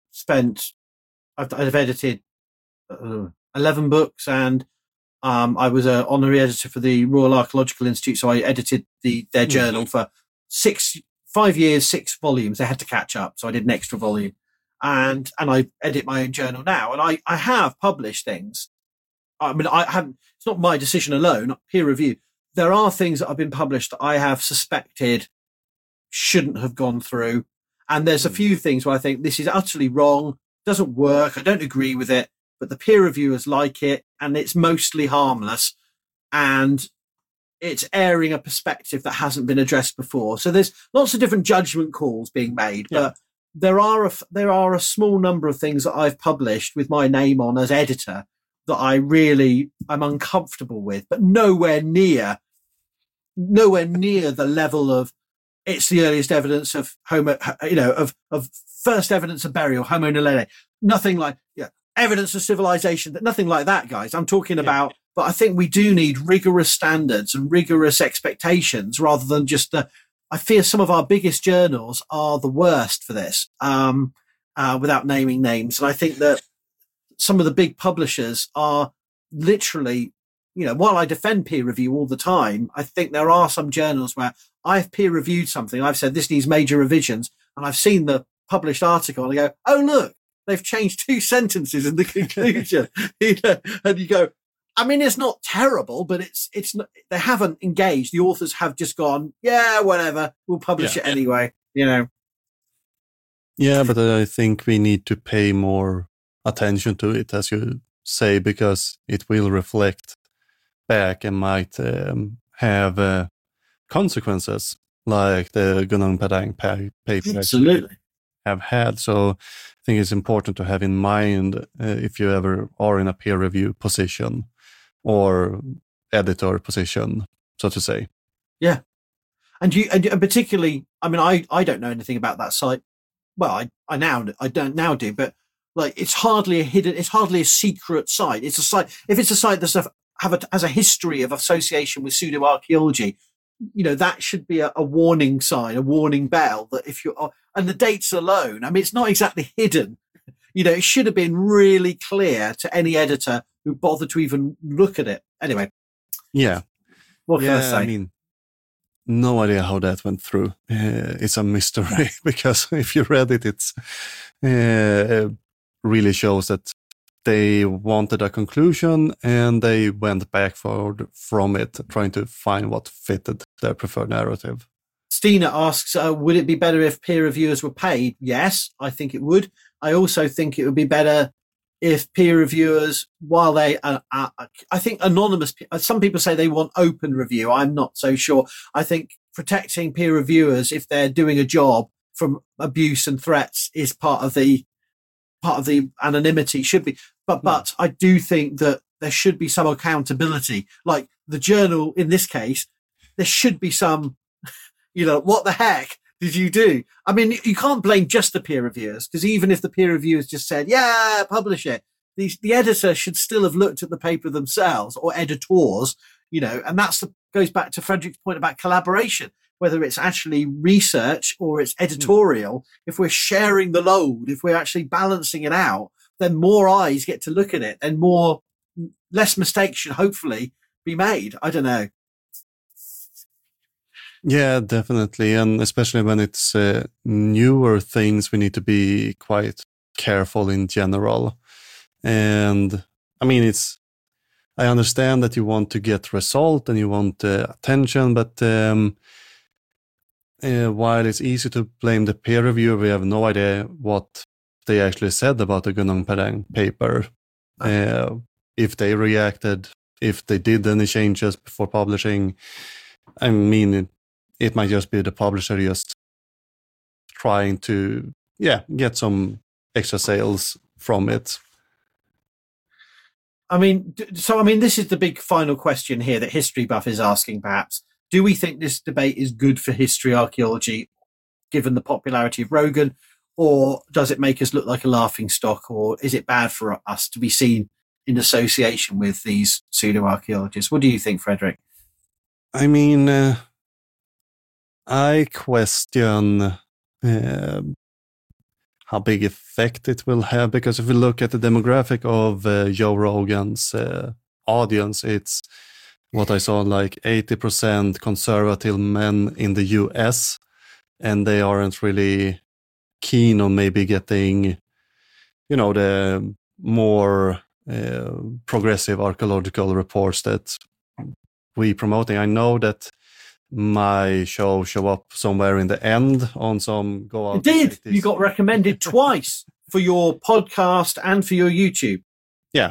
edited 11 books, and I was an honorary editor for the Royal Archaeological Institute, so I edited their journal for 5 years, 6 volumes. They had to catch up, so I did an extra volume. And I edit my own journal now, and I have published things. I mean, I haven't. It's not my decision alone. Peer review. There are things that have been published that I have suspected shouldn't have gone through, and there's a few things where I think this is utterly wrong, doesn't work, I don't agree with it, but the peer reviewers like it, and it's mostly harmless, and it's airing a perspective that hasn't been addressed before. So there's lots of different judgment calls being made, but there are a small number of things that I've published with my name on as editor that I'm uncomfortable with, but nowhere near the level of it's the earliest evidence of of first evidence of burial, Homo naledi. Nothing like evidence of civilization. Nothing like that, guys. I'm talking about. But I think we do need rigorous standards and rigorous expectations rather than just I fear some of our biggest journals are the worst for this, without naming names. And I think that some of the big publishers are literally, while I defend peer review all the time, I think there are some journals where I've peer reviewed something. I've said this needs major revisions, and I've seen the published article and I go, oh, look, they've changed 2 sentences in the conclusion. And you go, I mean, it's not terrible, but it's not, they haven't engaged. The authors have just gone, yeah, whatever, we'll publish it anyway, Yeah, but I think we need to pay more attention to it, as you say, because it will reflect back and might have consequences like the Gunung Padang paper absolutely have had. So I think it's important to have in mind if you ever are in a peer review position or editor position, so to say. Yeah. And particularly, I mean, I don't know anything about that site. Well, I don't now do, but like it's hardly a secret site. It's a site. If it's a site that's has a history of association with pseudo-archaeology, that should be a warning sign, a warning bell that if you're, and the dates alone, I mean, it's not exactly hidden. It should have been really clear to any editor who bothered to even look at it. Anyway. Yeah. What can I say? I mean, no idea how that went through. It's a mystery because if you read it, it's really shows that they wanted a conclusion and they went backward from it, trying to find what fitted their preferred narrative. Stina asks, would it be better if peer reviewers were paid? Yes, I think it would. I also think it would be better if peer reviewers, while they, I think anonymous, some people say they want open review. I'm not so sure. I think protecting peer reviewers, if they're doing a job from abuse and threats, is part of the anonymity should be. But I do think that there should be some accountability. Like the journal, in this case, there should be some, what the heck did you do? I mean, you can't blame just the peer reviewers, because even if the peer reviewers just said, yeah, publish it, the editor should still have looked at the paper themselves, or editors, and goes back to Frederick's point about collaboration, whether it's actually research or it's editorial. If we're sharing the load, if we're actually balancing it out, then more eyes get to look at it and less mistakes should hopefully be made. I don't know. Yeah, definitely. And especially when it's newer things, we need to be quite careful in general. And I mean, I understand that you want to get result and you want attention, but while it's easy to blame the peer reviewer, we have no idea what they actually said about the Gunung Padang paper. If they reacted, if they did any changes before publishing. I mean, it might just be the publisher just trying to, get some extra sales from it. I mean, this is the big final question here that History Buff is asking, perhaps. Do we think this debate is good for history archaeology? given the popularity of Rogan, or does it make us look like a laughing stock, or is it bad for us to be seen in association with these pseudo-archaeologists? What do you think, Frederick? I mean, I question how big effect it will have, because if we look at the demographic of Joe Rogan's audience, it's what I saw, like 80% conservative men in the US, and they aren't really keen on maybe getting, the more progressive archaeological reports that we promoting. I know that my show up somewhere in the end on some go out. It did. You got recommended twice for your podcast and for your YouTube. Yeah.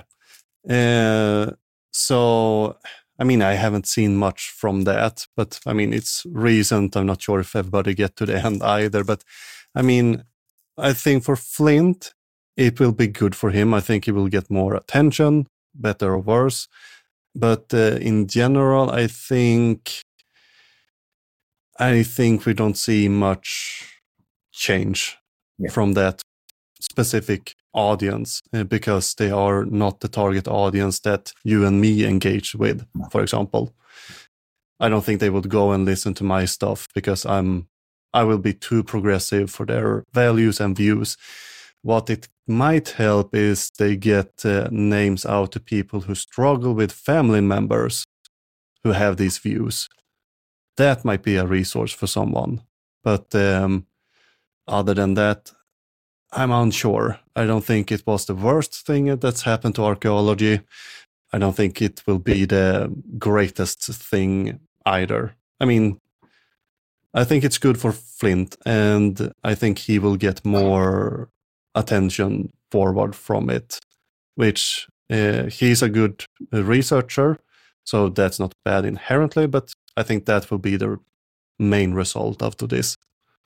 So, I mean, I haven't seen much from that, but I mean, it's recent. I'm not sure if everybody get to the end either, but I mean, I think for Flint, it will be good for him. I think he will get more attention, better or worse. But in general, I think we don't see much change from that specific audience because they are not the target audience that you and me engage with, for example. I don't think they would go and listen to my stuff because I will be too progressive for their values and views. What it might help is they get names out to people who struggle with family members who have these views. That might be a resource for someone. But other than that, I'm unsure. I don't think it was the worst thing that's happened to archaeology. I don't think it will be the greatest thing either. I mean, I think it's good for Flint, and I think he will get more attention forward from it, which he's a good researcher, so that's not bad inherently, but I think that will be the main result after this.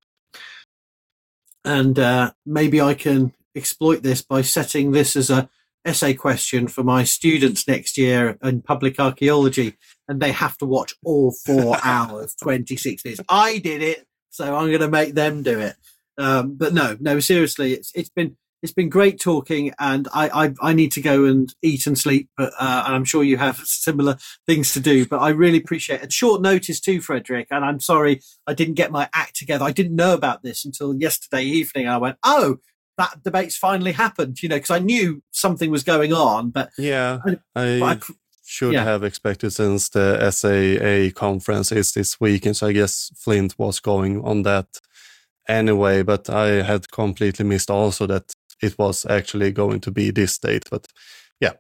And maybe I can exploit this by setting this as a essay question for my students next year in public archaeology, and they have to watch all 4 hours, 26 minutes. I did it, so I'm going to make them do it. But no, seriously, it's been great talking, and I need to go and eat and sleep, but and I'm sure you have similar things to do, but I really appreciate it. At short notice too, Frederick, and I'm sorry I didn't get my act together. I didn't know about this until yesterday evening. I went, oh, that debate's finally happened, because I knew something was going on, but I should have expected, since the SAA conference is this weekend, so I guess Flint was going on that anyway, but I had completely missed also that it was actually going to be this date, but yeah.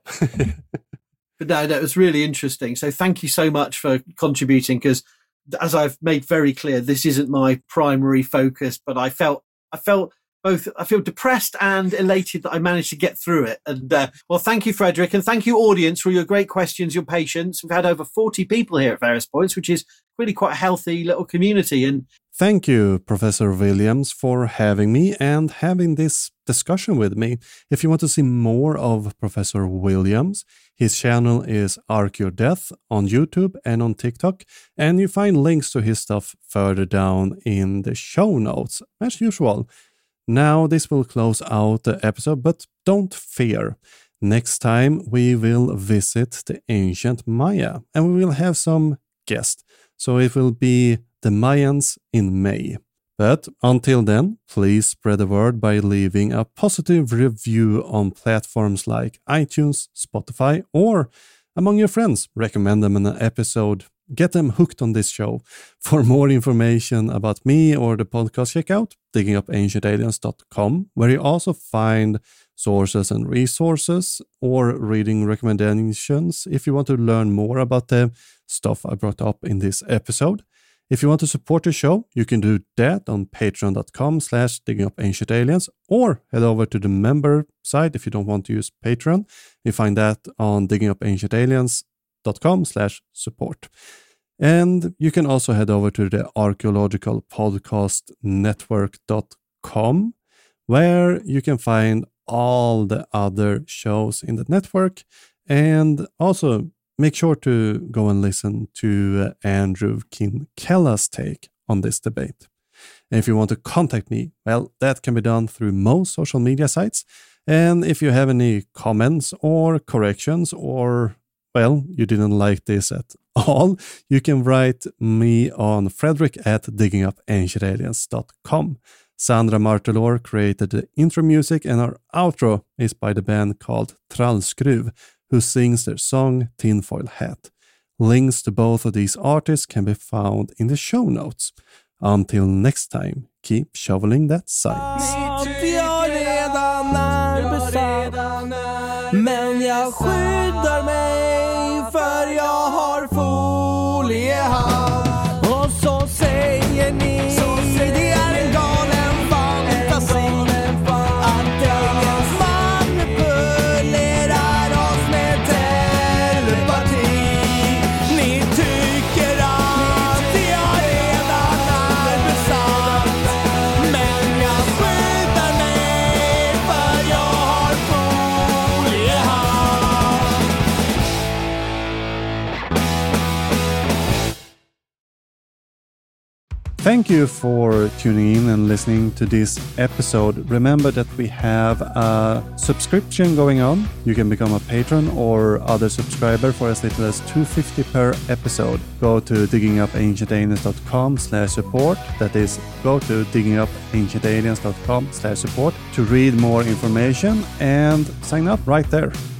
But no, that was really interesting. So thank you so much for contributing, because as I've made very clear, this isn't my primary focus, but I felt both, I feel depressed and elated that I managed to get through it. And well, thank you, Frederick, and thank you, audience, for your great questions, your patience. We've had over 40 people here at various points, which is really quite a healthy little community. And thank you, Professor Williams, for having me and having this discussion with me. If you want to see more of Professor Williams, his channel is ArchaeoDeath on YouTube and on TikTok, and you find links to his stuff further down in the show notes, as usual. Now this will close out the episode, but don't fear. Next time we will visit the ancient Maya, and we will have some guests. So it will be the Mayans in May. But until then, please spread the word by leaving a positive review on platforms like iTunes, Spotify, or among your friends. Recommend them an episode. Get them hooked on this show. For more information about me or the podcast, check out diggingupancientaliens.com, where you also find sources and resources or reading recommendations if you want to learn more about the stuff I brought up in this episode. If you want to support the show, you can do that on patreon.com/diggingupancientaliens, or head over to the member site if you don't want to use Patreon. You find that on diggingupancientaliens.com/support. And you can also head over to the archaeologicalpodcastnetwork.com, where you can find all the other shows in the network, and also make sure to go and listen to Andrew Kinkella's take on this debate. And if you want to contact me, well, that can be done through most social media sites. And if you have any comments or corrections, or, well, you didn't like this at all, you can write me on fredrik@diggingupancientaliens.com. Sandra Martelor created the intro music, and our outro is by the band called Trallskruv, who sings their song Tinfoil Hat. Links to both of these artists can be found in the show notes. Until next time, keep shoveling that site. Men jag skyddar mig för jag har foliehatt. Och så säger ni det är en galen fantasi att ingen manipulerar oss med telepati. Ni tycker att jag redan är besatt, men jag skyddar mig för jag har foliehatt. Thank you for tuning in and listening to this episode. Remember that we have a subscription going on. You can become a patron or other subscriber for as little as $2.50 per episode. Go to diggingupancientaliens.com/support. That is, go to diggingupancientaliens.com/support to read more information and sign up right there.